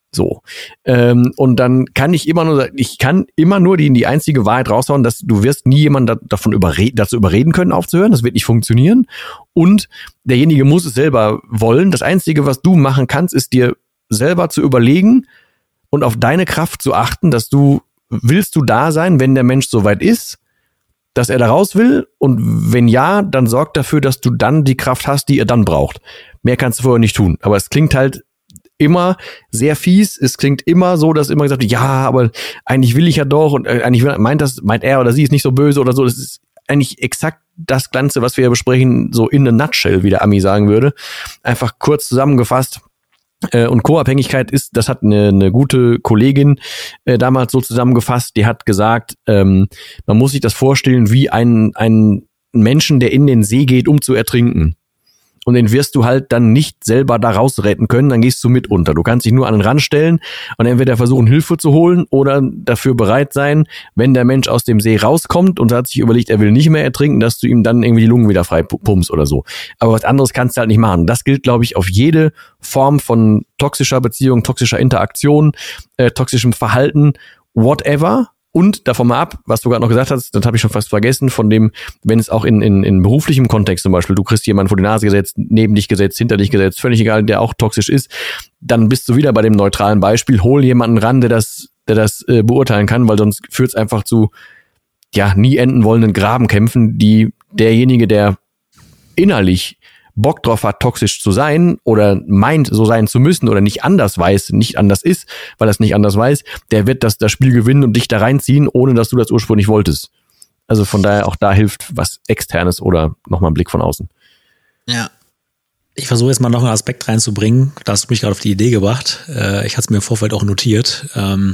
So. Ähm, und dann kann ich immer nur, ich kann immer nur die, die einzige Wahrheit raushauen, dass du wirst nie jemanden da, davon überreden, dazu überreden können, aufzuhören. Das wird nicht funktionieren. Und derjenige muss es selber wollen. Das Einzige, was du machen kannst, ist dir selber zu überlegen und auf deine Kraft zu achten, dass du, willst du da sein, wenn der Mensch soweit ist, dass er da raus will? Und wenn ja, dann sorg dafür, dass du dann die Kraft hast, die er dann braucht. Mehr kannst du vorher nicht tun. Aber es klingt halt immer sehr fies. Es klingt immer so, dass immer gesagt wird, ja, aber eigentlich will ich ja doch und äh, eigentlich meint das, meint er oder sie ist nicht so böse oder so. Das ist eigentlich exakt das Ganze, was wir ja besprechen, so in a nutshell, wie der Ami sagen würde. Einfach kurz zusammengefasst. Äh, und Co-Abhängigkeit ist, das hat eine, eine gute Kollegin äh, damals so zusammengefasst, die hat gesagt, ähm, man muss sich das vorstellen wie ein, ein Menschen, der in den See geht, um zu ertrinken. Und den wirst du halt dann nicht selber da rausretten können, dann gehst du mit unter. Du kannst dich nur an den Rand stellen und entweder versuchen, Hilfe zu holen oder dafür bereit sein, wenn der Mensch aus dem See rauskommt und hat sich überlegt, er will nicht mehr ertrinken, dass du ihm dann irgendwie die Lungen wieder frei pumpst oder so. Aber was anderes kannst du halt nicht machen. Das gilt, glaube ich, auf jede Form von toxischer Beziehung, toxischer Interaktion, äh, toxischem Verhalten, whatever. Und davon mal ab, was du gerade noch gesagt hast, das habe ich schon fast vergessen, von dem, wenn es auch in, in, in beruflichem Kontext zum Beispiel, du kriegst jemanden vor die Nase gesetzt, neben dich gesetzt, hinter dich gesetzt, völlig egal, der auch toxisch ist, dann bist du wieder bei dem neutralen Beispiel, hol jemanden ran, der das, der das äh, beurteilen kann, weil sonst führt es einfach zu, ja, nie enden wollenden Grabenkämpfen, die derjenige, der innerlich Bock drauf hat, toxisch zu sein oder meint, so sein zu müssen oder nicht anders weiß, nicht anders ist, weil er es nicht anders weiß, der wird das, das Spiel gewinnen und dich da reinziehen, ohne dass du das ursprünglich wolltest. Also von daher auch da hilft was Externes oder nochmal ein Blick von außen. Ja. Ich versuche jetzt mal noch einen Aspekt reinzubringen. Da hast du mich gerade auf die Idee gebracht. Ich hatte es mir im Vorfeld auch notiert.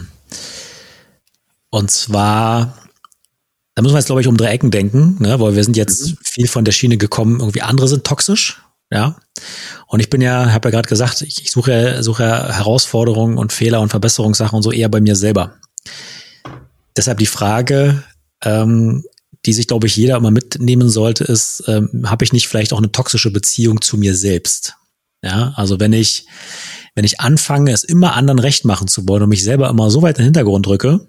Und zwar, da müssen wir jetzt, glaube ich, um drei Ecken denken, ne? Weil wir sind jetzt mhm. viel von der Schiene gekommen, irgendwie andere sind toxisch, ja. Und ich bin ja, habe ja gerade gesagt, ich, ich suche, suche Herausforderungen und Fehler und Verbesserungssachen und so eher bei mir selber. Deshalb die Frage, ähm, die sich, glaube ich, jeder immer mitnehmen sollte, ist, ähm, habe ich nicht vielleicht auch eine toxische Beziehung zu mir selbst? Ja, also wenn ich, wenn ich anfange, es immer anderen recht machen zu wollen und mich selber immer so weit in den Hintergrund drücke,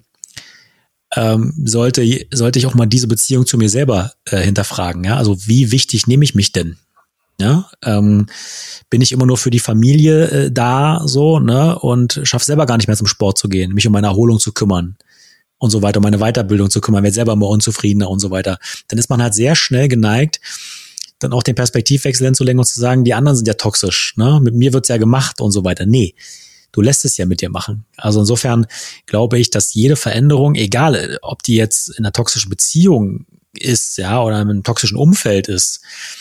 Ähm, sollte sollte ich auch mal diese Beziehung zu mir selber äh, hinterfragen. Ja, also wie wichtig nehme ich mich denn? Ja, ähm, bin ich immer nur für die Familie äh, da so, ne, und schaffe selber gar nicht mehr zum Sport zu gehen, mich um meine Erholung zu kümmern und so weiter, um meine Weiterbildung zu kümmern, werde selber immer unzufriedener und so weiter. Dann ist man halt sehr schnell geneigt, dann auch den Perspektivwechsel hinzulegen und zu sagen, die anderen sind ja toxisch, ne, mit mir wird's ja gemacht und so weiter. Nee. Du lässt es ja mit dir machen. Also insofern glaube ich, dass jede Veränderung, egal ob die jetzt in einer toxischen Beziehung ist, ja, oder in einem toxischen Umfeld ist,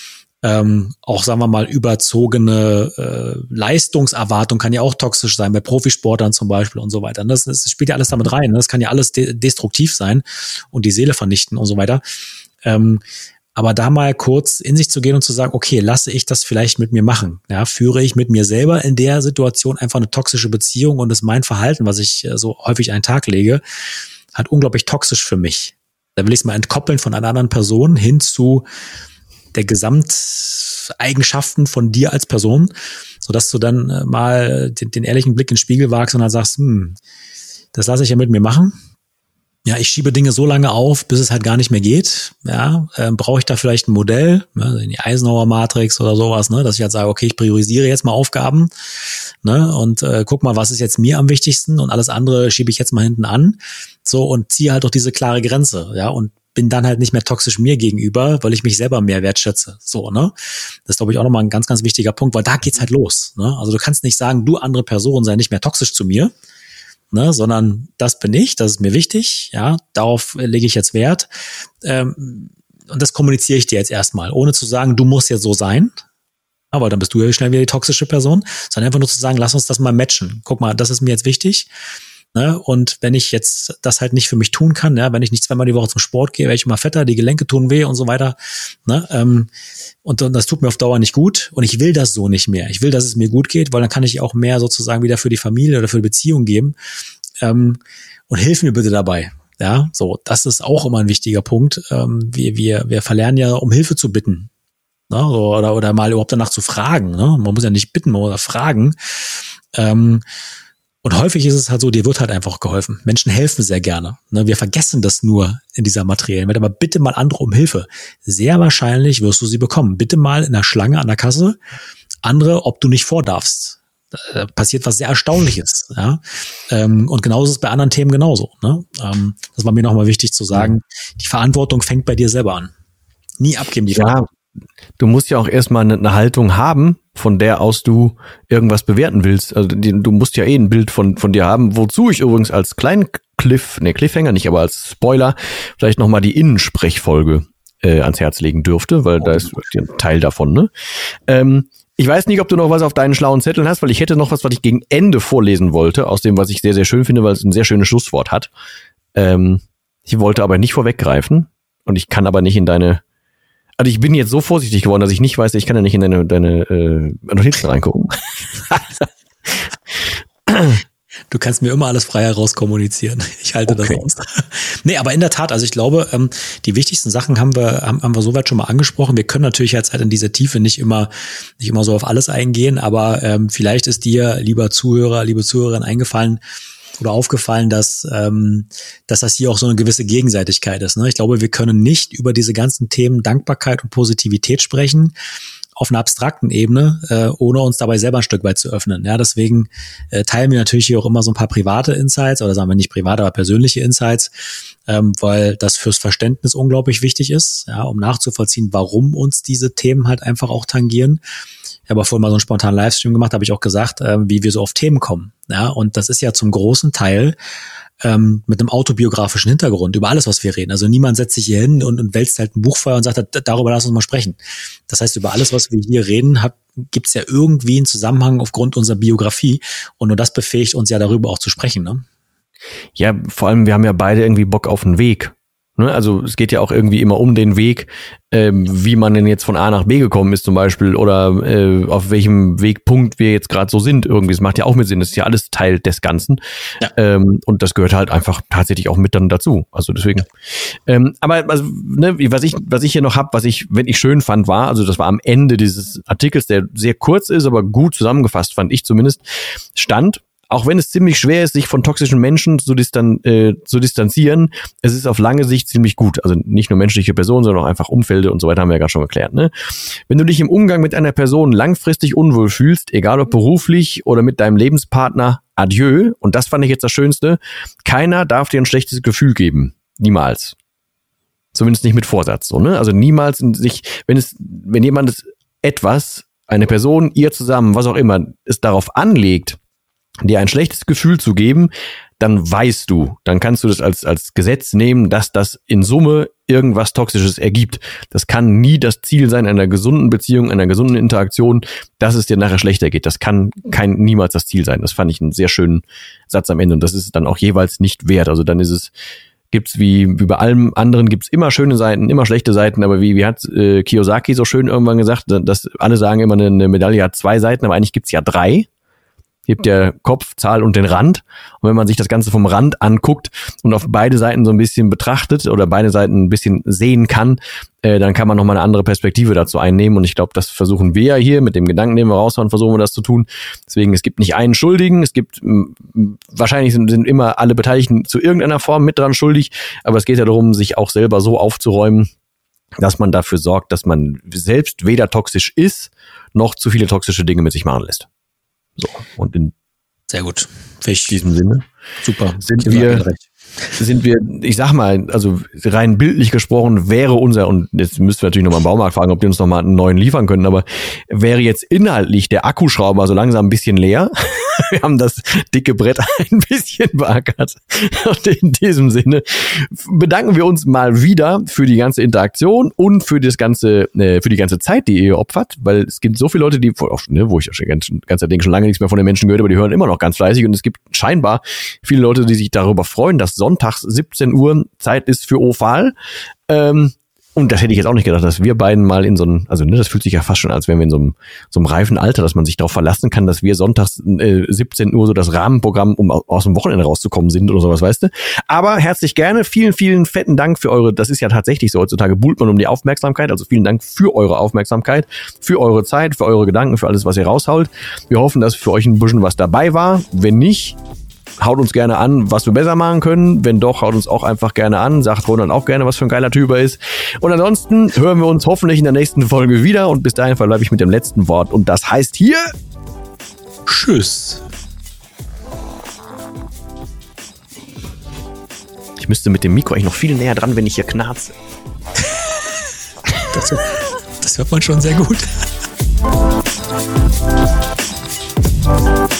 ähm, auch, sagen wir mal, überzogene äh, Leistungserwartung kann ja auch toxisch sein, bei Profisportlern zum Beispiel und so weiter. Das, das spielt ja alles damit rein. Das kann ja alles de- destruktiv sein und die Seele vernichten und so weiter. Ähm, Aber da mal kurz in sich zu gehen und zu sagen, okay, lasse ich das vielleicht mit mir machen? Ja, führe ich mit mir selber in der Situation einfach eine toxische Beziehung und ist mein Verhalten, was ich so häufig an den Tag lege, halt unglaublich toxisch für mich. Da will ich es mal entkoppeln von einer anderen Person hin zu der Gesamteigenschaften von dir als Person, sodass du dann mal den, den ehrlichen Blick in den Spiegel wagst und dann sagst, hm, das lasse ich ja mit mir machen. Ja, ich schiebe Dinge so lange auf, bis es halt gar nicht mehr geht. Ja, ähm, brauche ich da vielleicht ein Modell, ne, die Eisenhower-Matrix oder sowas, ne, dass ich halt sage, okay, ich priorisiere jetzt mal Aufgaben, ne, und äh, guck mal, was ist jetzt mir am wichtigsten und alles andere schiebe ich jetzt mal hinten an, so, und ziehe halt doch diese klare Grenze, ja, und bin dann halt nicht mehr toxisch mir gegenüber, weil ich mich selber mehr wertschätze, so, ne. Das ist, glaube ich, auch nochmal ein ganz, ganz wichtiger Punkt, weil da geht's halt los, ne. Also du kannst nicht sagen, du andere Person sei nicht mehr toxisch zu mir, ne, sondern das bin ich, das ist mir wichtig, ja, darauf lege ich jetzt Wert, ähm, und das kommuniziere ich dir jetzt erstmal, ohne zu sagen, du musst jetzt so sein, aber dann bist du ja schnell wieder die toxische Person, sondern einfach nur zu sagen, lass uns das mal matchen, guck mal, das ist mir jetzt wichtig, ne, und wenn ich jetzt das halt nicht für mich tun kann, ja, wenn ich nicht zweimal die Woche zum Sport gehe, werde ich immer fetter, die Gelenke tun weh und so weiter, ne, ähm, und das tut mir auf Dauer nicht gut und ich will das so nicht mehr. Ich will, dass es mir gut geht, weil dann kann ich auch mehr sozusagen wieder für die Familie oder für die Beziehung geben, ähm, und hilf mir bitte dabei. Ja, so, das ist auch immer ein wichtiger Punkt. Ähm, wir, wir, wir verlernen ja, um Hilfe zu bitten, ne, oder, oder mal überhaupt danach zu fragen, ne? Man muss ja nicht bitten oder fragen. Ähm, Und häufig ist es halt so, dir wird halt einfach geholfen. Menschen helfen sehr gerne. Ne? Wir vergessen das nur in dieser materiellen Welt. Aber bitte mal andere um Hilfe. Sehr wahrscheinlich wirst du sie bekommen. Bitte mal in der Schlange an der Kasse andere, ob du nicht vordarfst. Da passiert was sehr Erstaunliches. Ja? Und genauso ist es bei anderen Themen genauso. Ne? Das war mir nochmal wichtig zu sagen. Die Verantwortung fängt bei dir selber an. Nie abgeben die Verantwortung. Ja. Du musst ja auch erstmal eine, eine Haltung haben, von der aus du irgendwas bewerten willst. Also die, du musst ja eh ein Bild von von dir haben, wozu ich übrigens als kleinen Cliff, ne Cliffhanger nicht, aber als Spoiler vielleicht nochmal die Innensprechfolge äh, ans Herz legen dürfte, weil oh, da ist ein Teil davon. Ne? Ähm, ich weiß nicht, ob du noch was auf deinen schlauen Zetteln hast, weil ich hätte noch was, was ich gegen Ende vorlesen wollte, aus dem, was ich sehr, sehr schön finde, weil es ein sehr schönes Schlusswort hat. Ähm, ich wollte aber nicht vorweggreifen und ich kann aber nicht in deine Also ich bin jetzt so vorsichtig geworden, dass ich nicht weiß, ich kann ja nicht in deine, deine äh, Notizen reingucken. Du kannst mir immer alles frei herauskommunizieren. Ich halte okay. das aus. Nee, aber in der Tat, also ich glaube, ähm, die wichtigsten Sachen haben wir, haben, haben wir soweit schon mal angesprochen. Wir können natürlich jetzt halt in dieser Tiefe nicht immer, nicht immer so auf alles eingehen, aber ähm, vielleicht ist dir, lieber Zuhörer, liebe Zuhörerin, eingefallen, oder aufgefallen, dass ähm, dass das hier auch so eine gewisse Gegenseitigkeit ist. Ne? Ich glaube, wir können nicht über diese ganzen Themen Dankbarkeit und Positivität sprechen auf einer abstrakten Ebene, äh, ohne uns dabei selber ein Stück weit zu öffnen. Ja, deswegen äh, teilen wir natürlich hier auch immer so ein paar private Insights, oder sagen wir nicht private, aber persönliche Insights, ähm, weil das fürs Verständnis unglaublich wichtig ist, ja, um nachzuvollziehen, warum uns diese Themen halt einfach auch tangieren. Ich habe vorhin mal so einen spontanen Livestream gemacht, habe ich auch gesagt, äh, wie wir so auf Themen kommen. Ja, und das ist ja zum großen Teil ähm, mit einem autobiografischen Hintergrund über alles, was wir reden. Also niemand setzt sich hier hin und, und wälzt halt ein Buch vor und sagt, darüber lass uns mal sprechen. Das heißt, über alles, was wir hier reden, gibt es ja irgendwie einen Zusammenhang aufgrund unserer Biografie. Und nur das befähigt uns ja darüber auch zu sprechen. Ne? Ja, vor allem, wir haben ja beide irgendwie Bock auf den Weg. Also es geht ja auch irgendwie immer um den Weg, ähm, wie man denn jetzt von A nach B gekommen ist zum Beispiel, oder äh, auf welchem Wegpunkt wir jetzt gerade so sind irgendwie. Das macht ja auch mit Sinn, das ist ja alles Teil des Ganzen. Ja. Ähm, und das gehört halt einfach tatsächlich auch mit dann dazu. Also deswegen. Ja. Ähm, aber also, ne, was ich was ich hier noch habe, was ich, wenn ich schön fand, war, also das war am Ende dieses Artikels, der sehr kurz ist, aber gut zusammengefasst, fand ich zumindest, stand: Auch wenn es ziemlich schwer ist, sich von toxischen Menschen zu, distan äh, zu distanzieren, es ist auf lange Sicht ziemlich gut. Also nicht nur menschliche Personen, sondern auch einfach Umfelder und so weiter, haben wir ja gerade schon geklärt. Ne? Wenn du dich im Umgang mit einer Person langfristig unwohl fühlst, egal ob beruflich oder mit deinem Lebenspartner, adieu. Und das fand ich jetzt das Schönste. Keiner darf dir ein schlechtes Gefühl geben. Niemals. Zumindest nicht mit Vorsatz. So, ne? Also niemals sich, wenn es, wenn jemand etwas, eine Person, ihr zusammen, was auch immer, es darauf anlegt, dir ein schlechtes Gefühl zu geben, dann weißt du, dann kannst du das als als Gesetz nehmen, dass das in Summe irgendwas Toxisches ergibt. Das kann nie das Ziel sein einer gesunden Beziehung, einer gesunden Interaktion, dass es dir nachher schlechter geht. Das kann kein niemals das Ziel sein. Das fand ich einen sehr schönen Satz am Ende, und das ist es dann auch jeweils nicht wert. Also dann ist es, gibt's wie, wie bei allem anderen, gibt's immer schöne Seiten, immer schlechte Seiten, aber wie, wie hat äh, Kiyosaki so schön irgendwann gesagt, dass alle sagen immer, eine, eine Medaille hat zwei Seiten, aber eigentlich gibt's ja drei. Gibt der Kopf, Zahl und den Rand. Und wenn man sich das Ganze vom Rand anguckt und auf beide Seiten so ein bisschen betrachtet oder beide Seiten ein bisschen sehen kann, äh, dann kann man nochmal eine andere Perspektive dazu einnehmen. Und ich glaube, das versuchen wir ja hier mit dem Gedanken, den wir raushauen, versuchen wir das zu tun. Deswegen, es gibt nicht einen Schuldigen. Es gibt, m- wahrscheinlich sind, sind immer alle Beteiligten zu irgendeiner Form mit dran schuldig. Aber es geht ja darum, sich auch selber so aufzuräumen, dass man dafür sorgt, dass man selbst weder toxisch ist, noch zu viele toxische Dinge mit sich machen lässt. So, und in sehr gut. In diesem Sinne super. Sind wir, sind wir, ich sag mal, also rein bildlich gesprochen wäre unser, und jetzt müssen wir natürlich nochmal im Baumarkt fragen, ob die uns nochmal einen neuen liefern können, aber wäre jetzt inhaltlich der Akkuschrauber so langsam ein bisschen leer. Wir haben das dicke Brett ein bisschen beackert. Und in diesem Sinne bedanken wir uns mal wieder für die ganze Interaktion und für das ganze, äh, für die ganze Zeit, die ihr opfert, weil es gibt so viele Leute, die, ne, wo ich ja schon ganz, ganz schon lange nichts mehr von den Menschen gehört, aber die hören immer noch ganz fleißig, und es gibt scheinbar viele Leute, die sich darüber freuen, dass sonntags siebzehn Uhr Zeit ist für O-Fahl. Ähm, Und das hätte ich jetzt auch nicht gedacht, dass wir beiden mal in so einem, also ne, das fühlt sich ja fast schon, als wären wir in so einem, so einem reifen Alter, dass man sich darauf verlassen kann, dass wir sonntags äh, siebzehn Uhr so das Rahmenprogramm, um aus dem Wochenende rauszukommen sind oder sowas, weißt du. Aber herzlich gerne, vielen, vielen fetten Dank für eure, das ist ja tatsächlich so, heutzutage buhlt man um die Aufmerksamkeit, also vielen Dank für eure Aufmerksamkeit, für eure Zeit, für eure Gedanken, für alles, was ihr raushaut. Wir hoffen, dass für euch ein bisschen was dabei war. Wenn nicht, haut uns gerne an, was wir besser machen können. Wenn doch, haut uns auch einfach gerne an. Sagt Roland auch gerne, was für ein geiler Typ er ist. Und ansonsten hören wir uns hoffentlich in der nächsten Folge wieder. Und bis dahin verbleibe ich mit dem letzten Wort. Und das heißt hier... Tschüss. Ich müsste mit dem Mikro eigentlich noch viel näher dran, wenn ich hier knarze. Das, das hört man schon sehr gut.